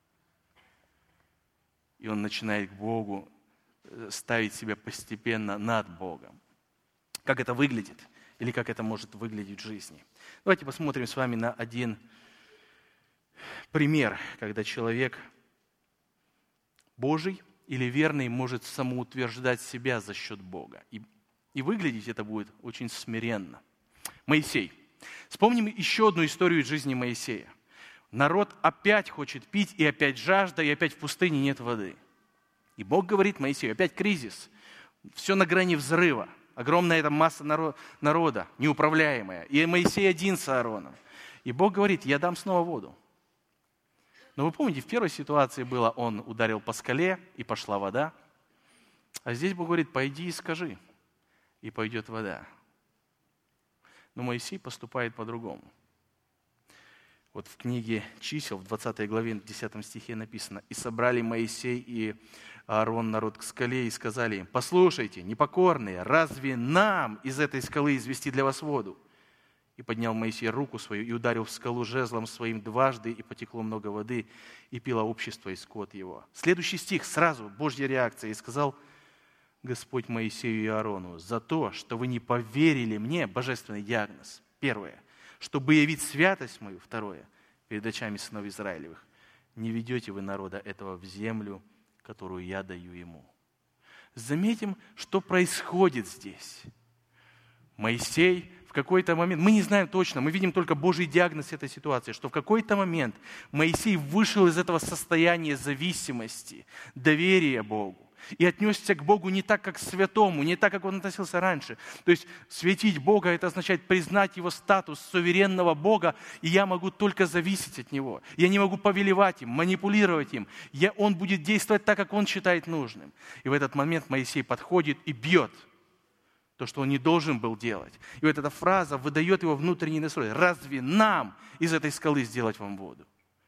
И он начинает к Богу ставить себя постепенно над Богом. Как это выглядит? Или как это может выглядеть в жизни? Давайте посмотрим с вами на один пример, когда человек Божий или верный может самоутверждать себя за счет Бога. И, и выглядеть это будет очень смиренно. Моисей. Вспомним еще одну историю из жизни Моисея. Народ опять хочет пить, и опять жажда, и опять в пустыне нет воды. И Бог говорит Моисею: опять кризис, все на грани взрыва. Огромная эта масса народа, неуправляемая. И Моисей один с Аароном. И Бог говорит: я дам снова воду. Но вы помните, в первой ситуации было, он ударил по скале, и пошла вода. А здесь Бог говорит: пойди и скажи, и пойдет вода. Но Моисей поступает по-другому. Вот в книге Чисел, в двадцатой главе, в десятом стихе написано: «И собрали Моисей и Аарон народ к скале, и сказали им: послушайте, непокорные, разве нам из этой скалы извести для вас воду? И поднял Моисей руку свою, и ударил в скалу жезлом своим дважды, и потекло много воды, и пило общество и скот его». Следующий стих, сразу Божья реакция: «И сказал Господь Моисею и Аарону: за то, что вы не поверили мне», божественный диагноз, первое, «чтобы явить святость мою», второе, «перед очами сынов Израилевых, не ведете вы народа этого в землю, которую я даю ему». Заметим, что происходит здесь. Моисей в какой-то момент, мы не знаем точно, мы видим только Божий диагноз этой ситуации, что в какой-то момент Моисей вышел из этого состояния зависимости, доверия Богу и отнесся к Богу не так, как к святому, не так, как он относился раньше. То есть светить Бога – это означает признать Его статус суверенного Бога, и я могу только зависеть от Него. Я не могу повелевать им, манипулировать им. Я, он будет действовать так, как он считает нужным. И в этот момент Моисей подходит и бьет то, что он не должен был делать. И вот эта фраза выдает его внутренний настрой: разве нам из этой скалы сделать вам воду?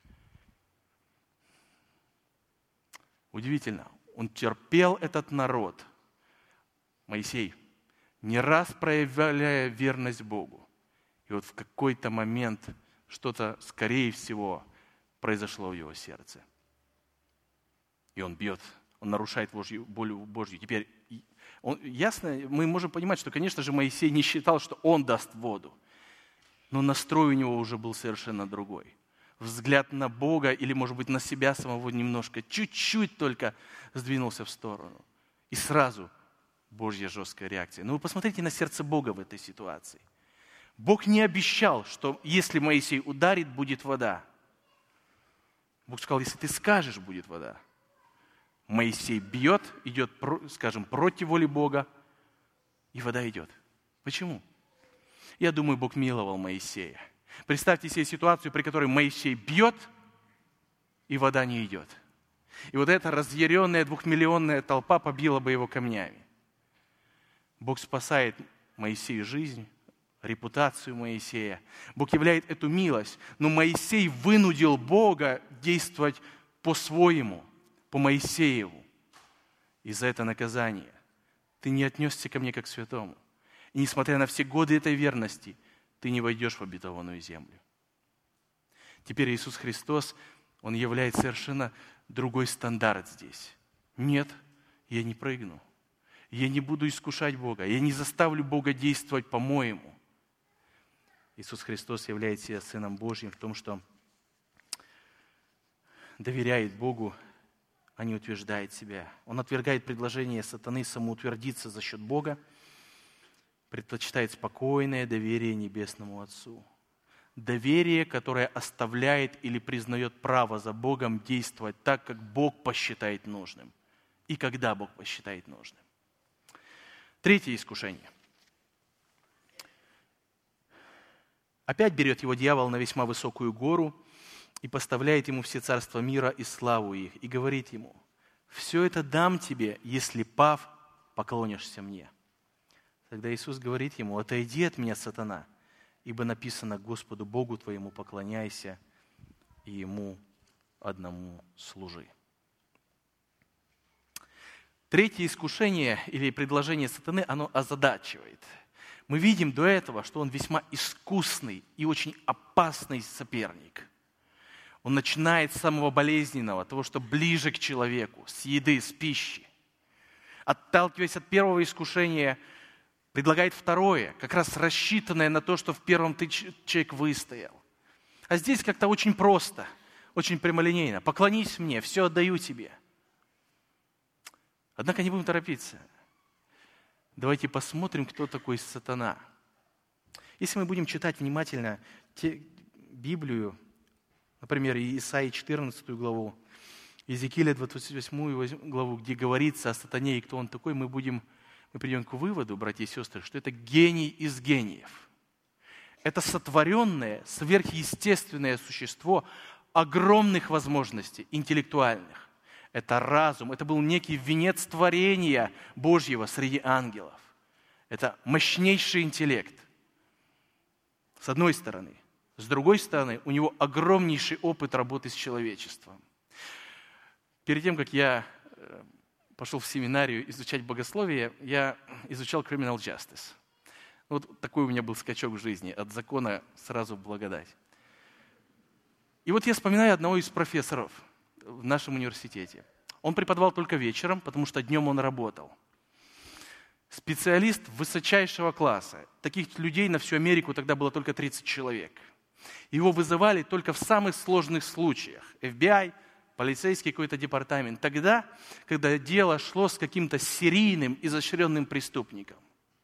Удивительно. Он терпел этот народ, Моисей, не раз проявляя верность Богу. И вот в какой-то момент что-то, скорее всего, произошло в его сердце. И он бьет, он нарушает Божью, волю Божью. Теперь, он, ясно, мы можем понимать, что, конечно же, Моисей не считал, что он даст воду. Но настрой у него уже был совершенно другой. Взгляд на Бога или, может быть, на себя самого немножко, чуть-чуть только сдвинулся в сторону. И сразу Божья жесткая реакция. Но вы посмотрите на сердце Бога в этой ситуации. Бог не обещал, что если Моисей ударит, будет вода. Бог сказал: если ты скажешь, будет вода. Моисей бьет, идет, скажем, против воли Бога, и вода идет. Почему? Я думаю, Бог миловал Моисея. Представьте себе ситуацию, при которой Моисей бьет, и вода не идет. И вот эта разъяренная двухмиллионная толпа побила бы его камнями. Бог спасает Моисею жизнь, репутацию Моисея. Бог являет эту милость. Но Моисей вынудил Бога действовать по-своему, по Моисееву. И за это наказание ты не отнесся ко мне как к святому. И несмотря на все годы этой верности, ты не войдешь в обетованную землю. Теперь Иисус Христос, Он являет совершенно другой стандарт здесь. Нет, я не прыгну. Я не буду искушать Бога. Я не заставлю Бога действовать по-моему. Иисус Христос являет себя Сыном Божьим в том, что доверяет Богу, а не утверждает себя. Он отвергает предложение сатаны самоутвердиться за счет Бога, предпочитает спокойное доверие Небесному Отцу. Доверие, которое оставляет или признает право за Богом действовать так, как Бог посчитает нужным. И когда Бог посчитает нужным. Третье искушение. Опять берет его дьявол на весьма высокую гору и поставляет ему все царства мира и славу их, и говорит ему: «Все это дам тебе, если, пав, поклонишься мне». Тогда Иисус говорит ему: «Отойди от меня, сатана, ибо написано: Господу Богу твоему поклоняйся и Ему одному служи». Третье искушение или предложение сатаны, оно озадачивает. Мы видим до этого, что он весьма искусный и очень опасный соперник. Он начинает с самого болезненного, того, что ближе к человеку, с еды, с пищи. Отталкиваясь от первого искушения, предлагает второе, как раз рассчитанное на то, что в первом ты человек выстоял. А здесь как-то очень просто, очень прямолинейно. «Поклонись мне, все отдаю тебе». Однако не будем торопиться. Давайте посмотрим, кто такой сатана. Если мы будем читать внимательно те, Библию, например, Исаии четырнадцатую главу, Иезекииля двадцать восьмую главу, где говорится о сатане и кто он такой, мы, будем, мы придем к выводу, братья и сестры, что это гений из гениев. Это сотворенное, сверхъестественное существо огромных возможностей интеллектуальных. Это разум, это был некий венец творения Божьего среди ангелов. Это мощнейший интеллект, с одной стороны. С другой стороны, у него огромнейший опыт работы с человечеством. Перед тем, как я пошел в семинарию изучать богословие, я изучал criminal justice. Вот такой у меня был скачок в жизни, от закона сразу в благодать. И вот я вспоминаю одного из профессоров в нашем университете. Он преподавал только вечером, потому что днем он работал. Специалист высочайшего класса. Таких людей на всю Америку тогда было только тридцать человек. Его вызывали только в самых сложных случаях. эф би ай, полицейский какой-то департамент. Тогда, когда дело шло с каким-то серийным, изощренным преступником.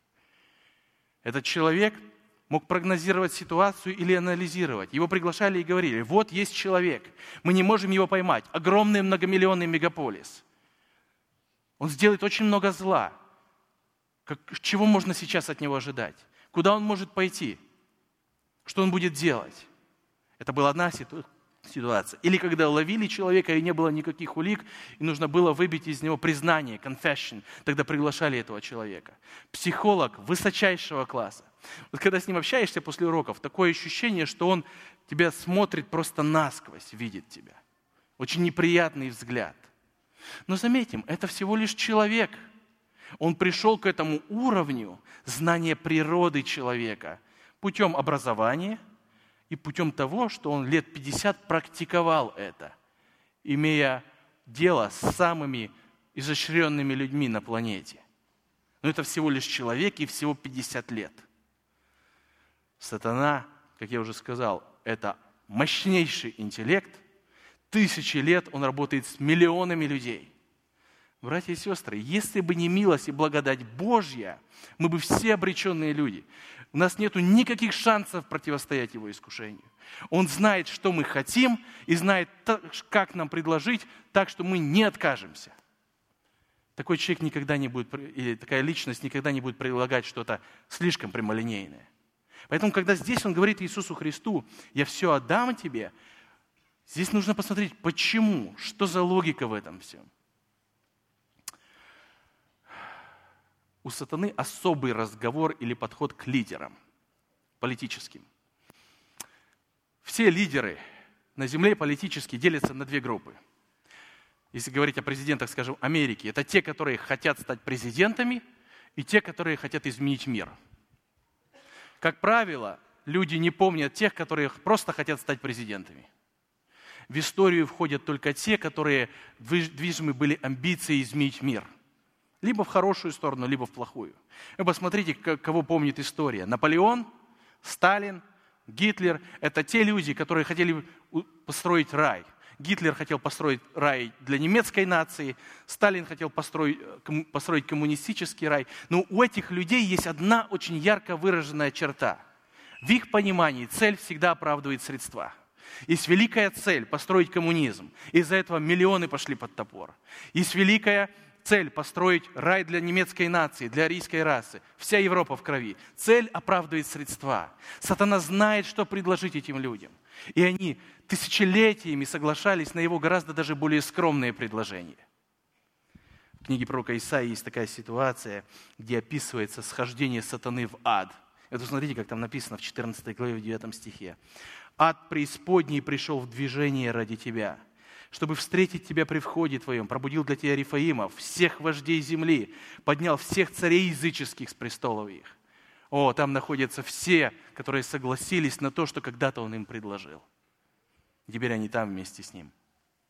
Этот человек мог прогнозировать ситуацию или анализировать. Его приглашали и говорили: вот есть человек, мы не можем его поймать. Огромный многомиллионный мегаполис. Он сделает очень много зла. Как, чего можно сейчас от него ожидать? Куда он может пойти? Что он будет делать? Это была одна ситуация. Или когда ловили человека, и не было никаких улик, и нужно было выбить из него признание, confession, тогда приглашали этого человека. Психолог высочайшего класса. Вот когда с ним общаешься после уроков, такое ощущение, что он тебя смотрит просто насквозь, видит тебя. Очень неприятный взгляд. Но заметим, это всего лишь человек. Он пришел к этому уровню знания природы человека путем образования и путем того, что он лет пятьдесят практиковал это, имея дело с самыми изощренными людьми на планете. Но это всего лишь человек и всего пятьдесят лет. Сатана, как я уже сказал, это мощнейший интеллект. Тысячи лет он работает с миллионами людей. Братья и сестры, если бы не милость и благодать Божья, мы бы все обреченные люди. У нас нет никаких шансов противостоять его искушению. Он знает, что мы хотим, и знает, как нам предложить, так что мы не откажемся. Такой человек никогда не будет, или такая личность никогда не будет предлагать что-то слишком прямолинейное. Поэтому, когда здесь он говорит Иисусу Христу: «Я все отдам тебе», здесь нужно посмотреть, почему, что за логика в этом всем. У сатаны особый разговор или подход к лидерам политическим. Все лидеры на земле политически делятся на две группы. Если говорить о президентах, скажем, Америки, это те, которые хотят стать президентами, и те, которые хотят изменить мир. Как правило, люди не помнят тех, которые просто хотят стать президентами. В историю входят только те, которые движимы были амбицией изменить мир. Либо в хорошую сторону, либо в плохую. Вы посмотрите, кого помнит история. Наполеон, Сталин, Гитлер – это те люди, которые хотели построить рай. Гитлер хотел построить рай для немецкой нации, Сталин хотел построить, построить коммунистический рай. Но у этих людей есть одна очень ярко выраженная черта. В их понимании цель всегда оправдывает средства. Есть великая цель – построить коммунизм. Из-за этого миллионы пошли под топор. Есть великая цель построить рай для немецкой нации, для арийской расы. Вся Европа в крови. Цель оправдывает средства. Сатана знает, что предложить этим людям. И они тысячелетиями соглашались на его гораздо даже более скромные предложения. В книге пророка Исаии есть такая ситуация, где описывается схождение сатаны в ад. Это смотрите, как там написано в четырнадцатой главе, в девятом стихе. «Ад преисподней пришел в движение ради тебя, чтобы встретить тебя при входе твоем, пробудил для тебя Рифаимов, всех вождей земли, поднял всех царей языческих с престолов их». О, там находятся все, которые согласились на то, что когда-то он им предложил. Теперь они там вместе с ним.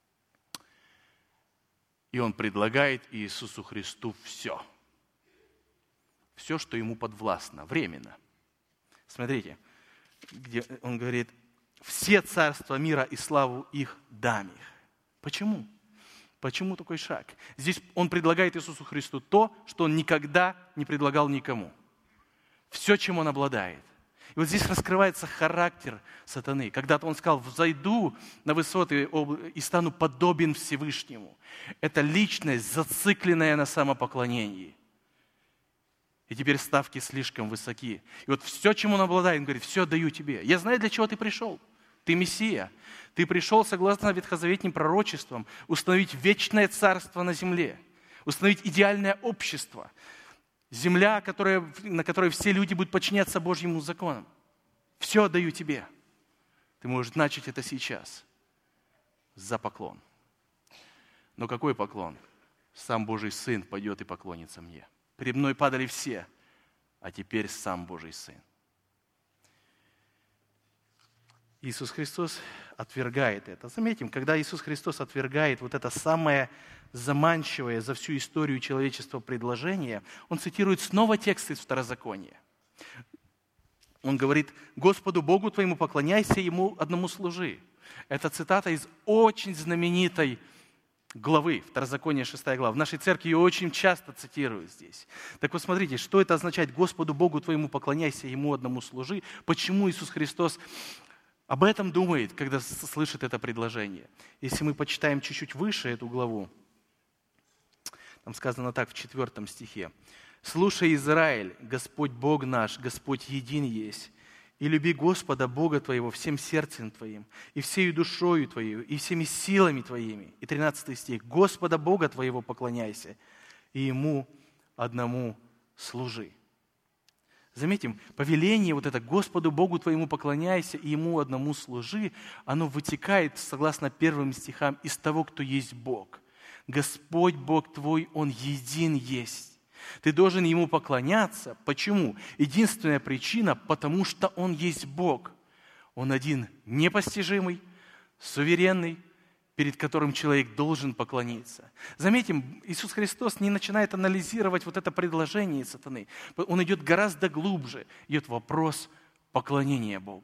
И он предлагает Иисусу Христу все. Все, что ему подвластно, временно. Смотрите, где он говорит: «Все царства мира и славу их дам их». Почему? Почему такой шаг? Здесь он предлагает Иисусу Христу то, что он никогда не предлагал никому. Все, чем он обладает. И вот здесь раскрывается характер сатаны. Когда-то он сказал: «Взойду на высоты и стану подобен Всевышнему». Это личность, зацикленная на самопоклонении. И теперь ставки слишком высоки. И вот все, чем он обладает, он говорит: «Все даю тебе. Я знаю, для чего ты пришел. Ты Мессия. Ты пришел, согласно ветхозаветным пророчествам, установить вечное царство на земле, установить идеальное общество. Земля, которая, на которой все люди будут подчиняться Божьему законам. Все отдаю тебе. Ты можешь начать это сейчас. За поклон». Но какой поклон? Сам Божий Сын пойдет и поклонится мне. Перед мной падали все, а теперь сам Божий Сын. Иисус Христос отвергает это. Заметим, когда Иисус Христос отвергает вот это самое заманчивое за всю историю человечества предложение, Он цитирует снова текст из Второзакония. Он говорит: «Господу Богу твоему поклоняйся, Ему одному служи». Это цитата из очень знаменитой главы, Второзаконие, шестая глава. В нашей церкви ее очень часто цитируют здесь. Так вот смотрите, что это означает: «Господу Богу твоему поклоняйся, Ему одному служи». Почему Иисус Христос об этом думает, когда слышит это предложение? Если мы почитаем чуть-чуть выше эту главу, там сказано так в четвертом стихе: «Слушай, Израиль, Господь Бог наш, Господь един есть, и люби Господа Бога твоего всем сердцем твоим, и всею душою твоей, и всеми силами твоими». И тринадцатый стих: «Господа Бога твоего поклоняйся, и Ему одному служи». Заметим, повеление вот это «Господу Богу твоему поклоняйся и Ему одному служи», оно вытекает, согласно первым стихам, из того, кто есть Бог. Господь Бог твой, Он един есть. Ты должен Ему поклоняться. Почему? Единственная причина, потому что Он есть Бог. Он один непостижимый, суверенный, перед которым человек должен поклониться. Заметим, Иисус Христос не начинает анализировать вот это предложение сатаны. Он идет гораздо глубже. Идет вопрос поклонения Богу.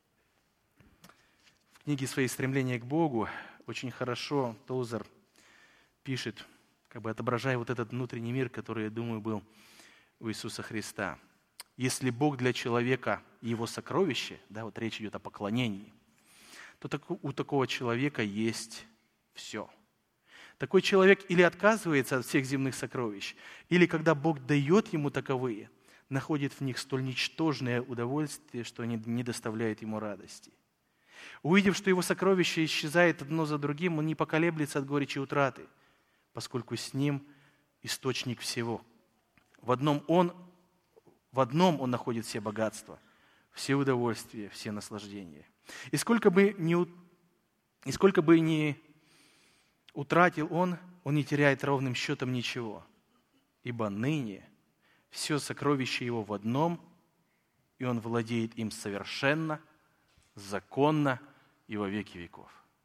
В книге своей «Стремление к Богу» очень хорошо Тозер пишет, как бы отображая вот этот внутренний мир, который, я думаю, был у Иисуса Христа. Если Бог для человека его сокровище, да, вот речь идет о поклонении, то у такого человека есть все. Такой человек или отказывается от всех земных сокровищ, или когда Бог дает ему таковые, находит в них столь ничтожное удовольствие, что они не доставляют ему радости. Увидев, что его сокровище исчезает одно за другим, он не поколеблется от горечи утраты, поскольку с ним источник всего. В одном он, в одном он находит все богатства, все удовольствия, все наслаждения. И сколько бы ни, и сколько бы ни утратил он, он не теряет ровным счетом ничего. Ибо ныне все сокровище его в одном, и он владеет им совершенно, законно и во веки веков.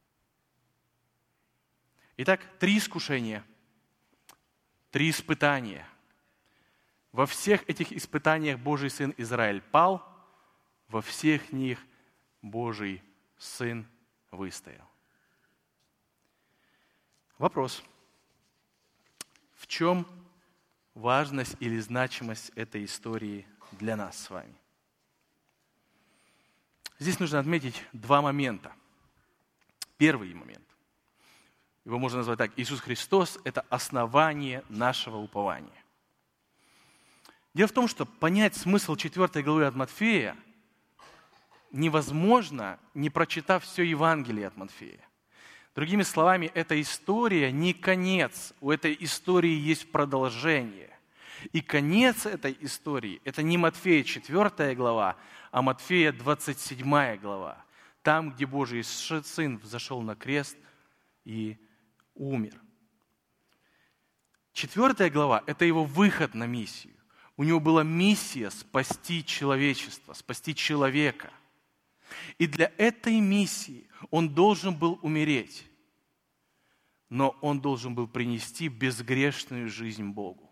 Итак, три искушения, три испытания. Во всех этих испытаниях Божий Сын Израиль пал, во всех них Божий Сын выстоял. Вопрос. В чем важность или значимость этой истории для нас с вами? Здесь нужно отметить два момента. Первый момент. Его можно назвать так: Иисус Христос – это основание нашего упования. Дело в том, что понять смысл четвёртой главы от Матфея невозможно, не прочитав все Евангелие от Матфея. Другими словами, эта история не конец, у этой истории есть продолжение. И конец этой истории – это не Матфея четвёртая глава, а Матфея двадцать седьмая глава. Там, где Божий Сын взошел на крест и умер. Четвертая глава – это его выход на миссию. У него была миссия спасти человечество, спасти человека. И для этой миссии он должен был умереть, но он должен был принести безгрешную жизнь Богу.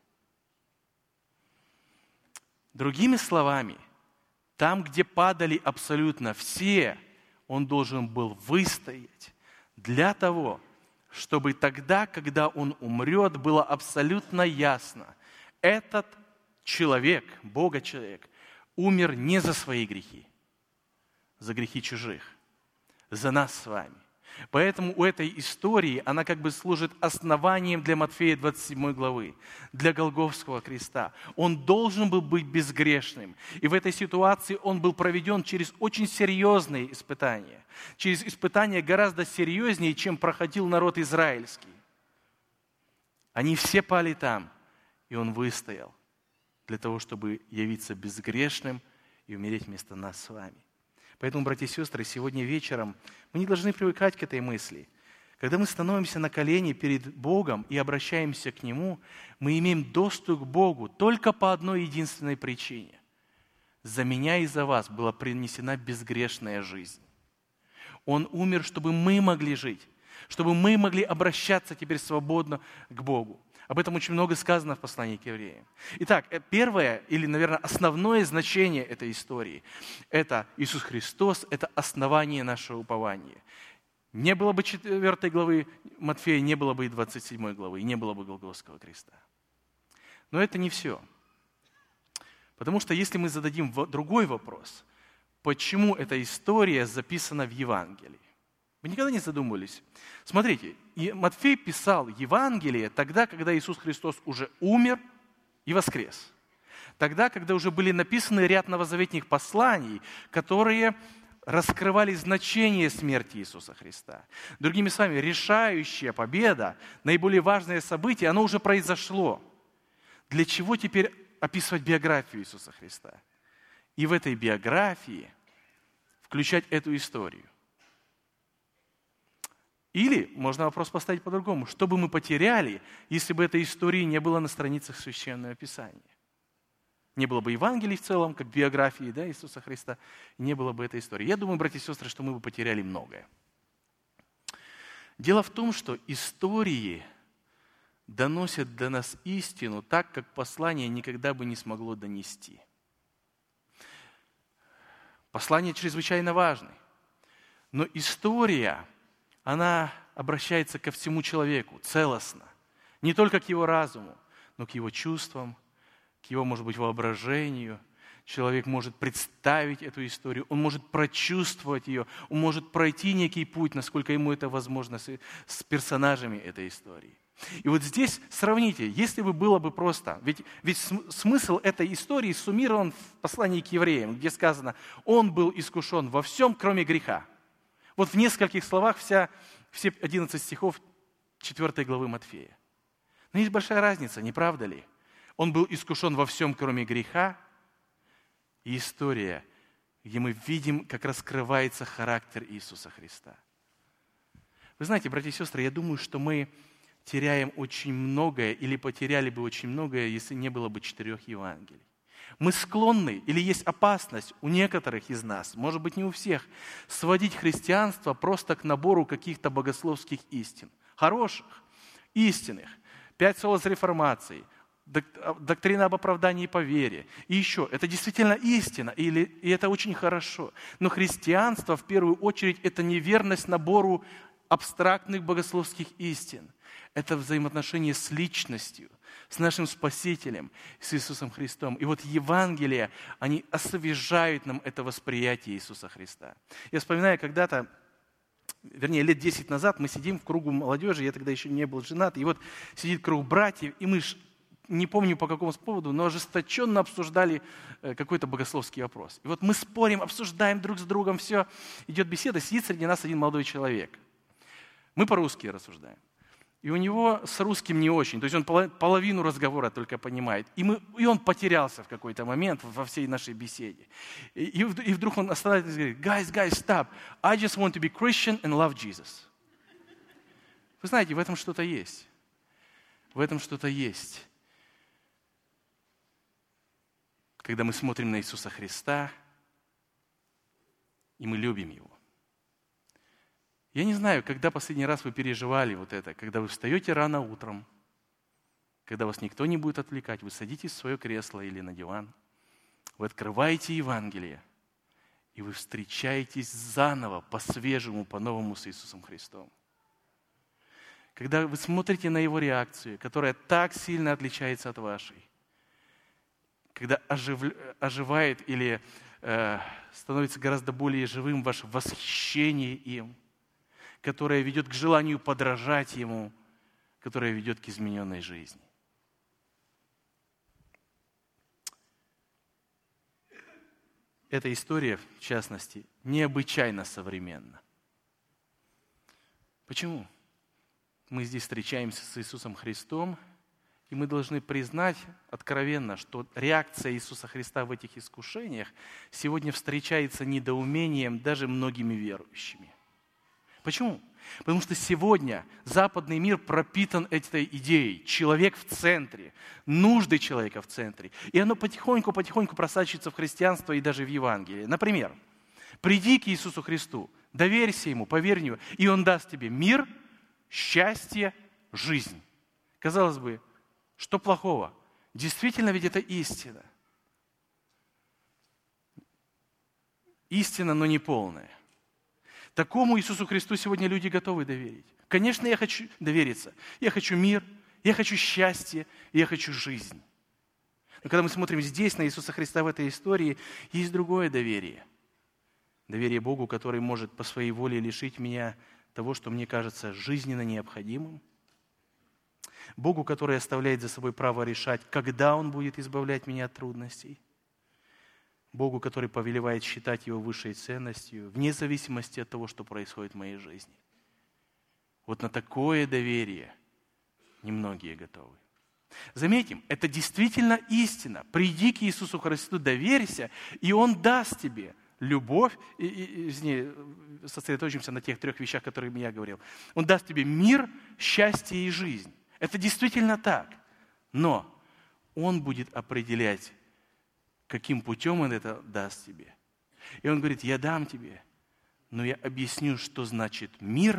Другими словами, там, где падали абсолютно все, он должен был выстоять для того, чтобы тогда, когда он умрет, было абсолютно ясно: этот человек, Бога-человек, умер не за свои грехи, за грехи чужих, за нас с вами. Поэтому у этой истории она как бы служит основанием для Матфея двадцать седьмой главы, для Голгофского креста. Он должен был быть безгрешным. И в этой ситуации он был проведен через очень серьезные испытания. Через испытания гораздо серьезнее, чем проходил народ израильский. Они все пали там, и он выстоял для того, чтобы явиться безгрешным и умереть вместо нас с вами. Поэтому, братья и сестры, сегодня вечером мы не должны привыкать к этой мысли. Когда мы становимся на колени перед Богом и обращаемся к Нему, мы имеем доступ к Богу только по одной единственной причине. За меня и за вас была принесена безгрешная жизнь. Он умер, чтобы мы могли жить, чтобы мы могли обращаться теперь свободно к Богу. Об этом очень много сказано в послании к евреям. Итак, первое, или, наверное, основное значение этой истории – это Иисус Христос, это основание нашего упования. Не было бы четвёртой главы Матфея, не было бы и двадцать седьмой главы, и не было бы Голгофского креста. Но это не все. Потому что если мы зададим другой вопрос, почему эта история записана в Евангелии? Вы никогда не задумывались? Смотрите, Матфей писал Евангелие тогда, когда Иисус Христос уже умер и воскрес. Тогда, когда уже были написаны ряд новозаветных посланий, которые раскрывали значение смерти Иисуса Христа. Другими словами, решающая победа, наиболее важное событие, оно уже произошло. Для чего теперь описывать биографию Иисуса Христа? И в этой биографии включать эту историю. Или можно вопрос поставить по-другому. Что бы мы потеряли, если бы этой истории не было на страницах Священного Писания? Не было бы Евангелий в целом, как биографии, да, Иисуса Христа, не было бы этой истории. Я думаю, братья и сестры, что мы бы потеряли многое. Дело в том, что истории доносят до нас истину так, как послание никогда бы не смогло донести. Послание чрезвычайно важное, но история, она обращается ко всему человеку целостно. Не только к его разуму, но к его чувствам, к его, может быть, воображению. Человек может представить эту историю, он может прочувствовать ее, он может пройти некий путь, насколько ему это возможно, с, с персонажами этой истории. И вот здесь сравните, если бы было бы просто, ведь, ведь смысл этой истории суммирован в послании к евреям, где сказано: «Он был искушен во всем, кроме греха». Вот в нескольких словах вся, все одиннадцать стихов четвёртой главы Матфея. Но есть большая разница, не правда ли? Он был искушен во всем, кроме греха. И история, где мы видим, как раскрывается характер Иисуса Христа. Вы знаете, братья и сестры, я думаю, что мы теряем очень многое, или потеряли бы очень многое, если не было бы четырех Евангелий. Мы склонны, или есть опасность у некоторых из нас, может быть, не у всех, сводить христианство просто к набору каких-то богословских истин. Хороших, истинных. Пять солос реформации, доктрина об оправдании по вере. И еще, это действительно истина, или, и это очень хорошо. Но христианство, в первую очередь, это не верность набору абстрактных богословских истин. Это взаимоотношение с личностью, с нашим Спасителем, с Иисусом Христом. И вот Евангелия, они освежают нам это восприятие Иисуса Христа. Я вспоминаю, когда-то вернее, лет десять назад мы сидим в кругу молодежи, я тогда еще не был женат, и вот сидит круг братьев, и мы, не помню по какому поводу, но ожесточенно обсуждали какой-то богословский вопрос. И вот мы спорим, обсуждаем друг с другом, все, идет беседа, сидит среди нас один молодой человек. Мы по-русски рассуждаем. И у него с русским не очень, то есть он половину разговора только понимает. И, мы, и он потерялся в какой-то момент во всей нашей беседе. И, и вдруг он останавливается и говорит: guys, guys, stop. I just want to be Christian and love Jesus. Вы знаете, в этом что-то есть. В этом что-то есть. Когда мы смотрим на Иисуса Христа, и мы любим Его. Я не знаю, когда последний раз вы переживали вот это, когда вы встаете рано утром, когда вас никто не будет отвлекать, вы садитесь в свое кресло или на диван, вы открываете Евангелие, и вы встречаетесь заново, по-свежему, по-новому с Иисусом Христом. Когда вы смотрите на Его реакцию, которая так сильно отличается от вашей, когда ожив... оживает или э, становится гораздо более живым ваше восхищение им, которая ведет к желанию подражать Ему, которая ведет к измененной жизни. Эта история, в частности, необычайно современна. Почему? Мы здесь встречаемся с Иисусом Христом, и мы должны признать откровенно, что реакция Иисуса Христа в этих искушениях сегодня встречается недоумением даже многими верующими. Почему? Потому что сегодня западный мир пропитан этой идеей. Человек в центре, нужды человека в центре. И оно потихоньку-потихоньку просачивается в христианство и даже в Евангелие. Например, приди к Иисусу Христу, доверься Ему, поверь в Него, и Он даст тебе мир, счастье, жизнь. Казалось бы, что плохого? Действительно, ведь это истина. Истина, но не полная. Такому Иисусу Христу сегодня люди готовы доверить. Конечно, я хочу довериться. Я хочу мир, я хочу счастье, я хочу жизнь. Но когда мы смотрим здесь на Иисуса Христа в этой истории, есть другое доверие. Доверие Богу, который может по своей воле лишить меня того, что мне кажется жизненно необходимым. Богу, который оставляет за собой право решать, когда Он будет избавлять меня от трудностей. Богу, который повелевает считать Его высшей ценностью, вне зависимости от того, что происходит в моей жизни. Вот на такое доверие немногие готовы. Заметим, это действительно истина. Приди к Иисусу Христу, доверься, и Он даст тебе любовь. И, и, извини, сосредоточимся на тех трех вещах, которые я говорил. Он даст тебе мир, счастье и жизнь. Это действительно так. Но Он будет определять, каким путем Он это даст тебе. И Он говорит: я дам тебе, но я объясню, что значит мир,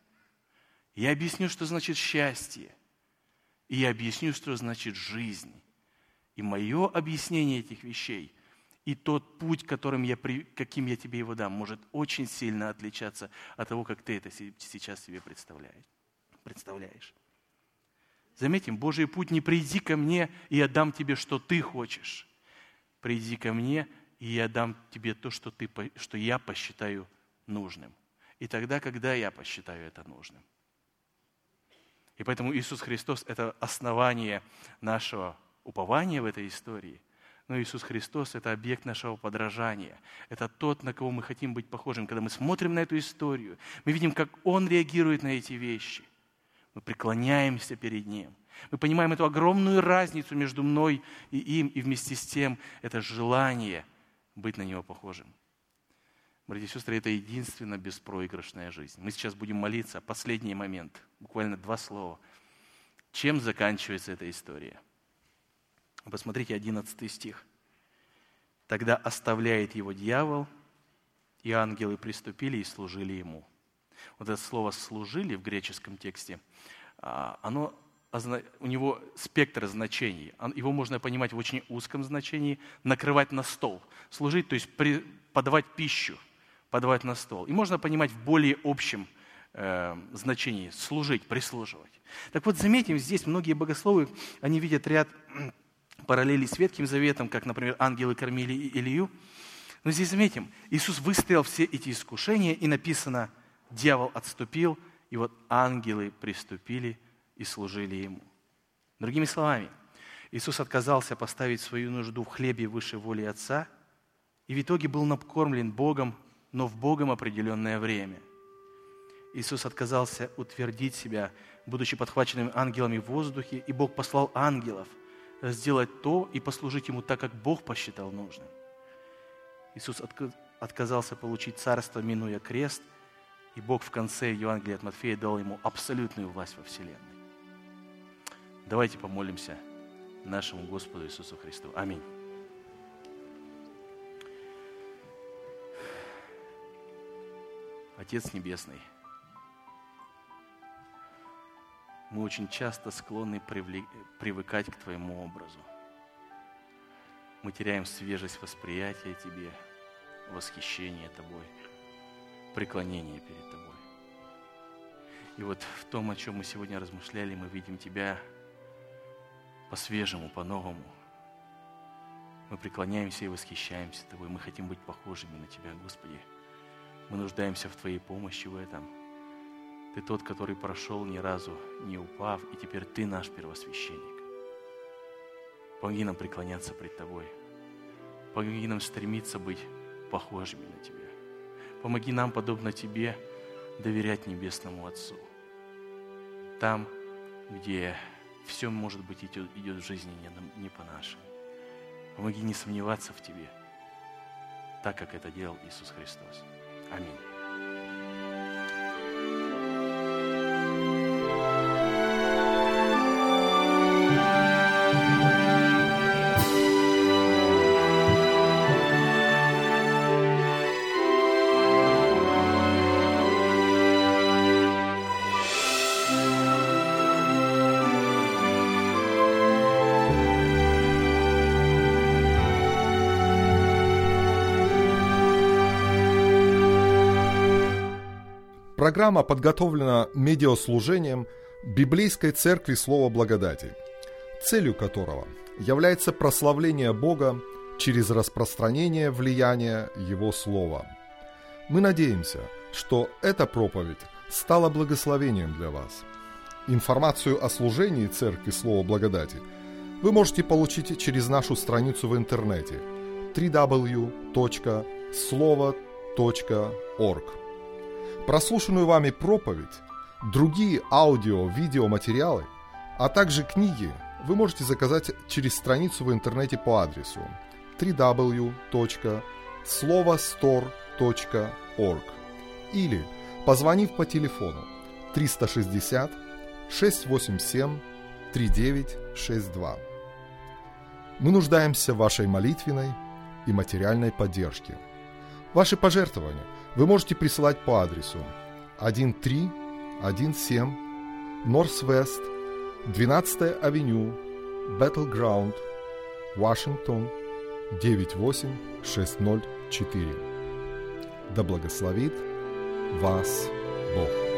я объясню, что значит счастье, и я объясню, что значит жизнь. И мое объяснение этих вещей и тот путь, которым я, каким я тебе его дам, может очень сильно отличаться от того, как ты это сейчас себе представляешь. Заметим, Божий путь не приди ко мне, и я дам тебе, что ты хочешь. Приди ко мне, и я дам тебе то, что, ты, что я посчитаю нужным. И тогда, когда я посчитаю это нужным. И поэтому Иисус Христос – это основание нашего упования в этой истории. Но Иисус Христос – это объект нашего подражания. Это тот, на кого мы хотим быть похожим. Когда мы смотрим на эту историю, мы видим, как Он реагирует на эти вещи. Мы преклоняемся перед Ним. Мы понимаем эту огромную разницу между мной и им, и вместе с тем это желание быть на Него похожим. Братья и сестры, это единственно беспроигрышная жизнь. Мы сейчас будем молиться. Последний момент, буквально два слова. Чем заканчивается эта история? Посмотрите одиннадцатый стих. «Тогда оставляет его дьявол, и ангелы приступили и служили ему». Вот это слово «служили» в греческом тексте, оно... у него спектр значений. Его можно понимать в очень узком значении. Накрывать на стол. Служить, то есть при, подавать пищу, подавать на стол. И можно понимать в более общем э, значении. Служить, прислуживать. Так вот, заметим, здесь многие богословы, они видят ряд параллелей с Ветхим Заветом, как, например, ангелы кормили Илью. Но здесь заметим, Иисус выстоял все эти искушения, и написано, Дьявол отступил, и вот ангелы приступили и служили ему. Другими словами, Иисус отказался поставить свою нужду в хлебе выше воли Отца, и в итоге был накормлен Богом, но в Богом определенное время. Иисус отказался утвердить себя, будучи подхваченным ангелами в воздухе, и Бог послал ангелов сделать то и послужить Ему так, как Бог посчитал нужным. Иисус отказался получить царство, минуя крест, и Бог в конце Евангелия от Матфея дал Ему абсолютную власть во вселенной. Давайте помолимся нашему Господу Иисусу Христу. Аминь. Отец Небесный, мы очень часто склонны привыкать к Твоему образу. Мы теряем свежесть восприятия Тебе, восхищение Тобой, преклонение перед Тобой. И вот в том, о чем мы сегодня размышляли, мы видим Тебя по-свежему, по-новому. Мы преклоняемся и восхищаемся Тобой. Мы хотим быть похожими на Тебя, Господи. Мы нуждаемся в Твоей помощи в этом. Ты тот, который прошел ни разу не упав, и теперь Ты наш первосвященник. Помоги нам преклоняться пред Тобой. Помоги нам стремиться быть похожими на Тебя. Помоги нам, подобно Тебе, доверять Небесному Отцу. Там, где все, может быть, идет, идет в жизни не, не по-нашему. Помоги не сомневаться в Тебе, так, как это делал Иисус Христос. Аминь. Программа подготовлена медиаслужением Библейской Церкви Слова Благодати, целью которого является прославление Бога через распространение влияния Его Слова. Мы надеемся, что эта проповедь стала благословением для вас. Информацию о служении Церкви Слова Благодати вы можете получить через нашу страницу в интернете дабл ю дабл ю дабл ю точка слово точка орг. Прослушанную вами проповедь, другие аудио-видеоматериалы, а также книги вы можете заказать через страницу в интернете по адресу дабл ю дабл ю дабл ю точка слово стор точка орг или позвонив по телефону триста шестьдесят шестьсот восемьдесят семь тридцать девять шестьдесят два. Мы нуждаемся в вашей молитвенной и материальной поддержке. Ваши пожертвования вы можете присылать по адресу тысяча триста семь Норс-Вест, двенадцатая авеню, Battleground, Вашингтон, девять восемь шесть ноль четыре. Да благословит вас Бог.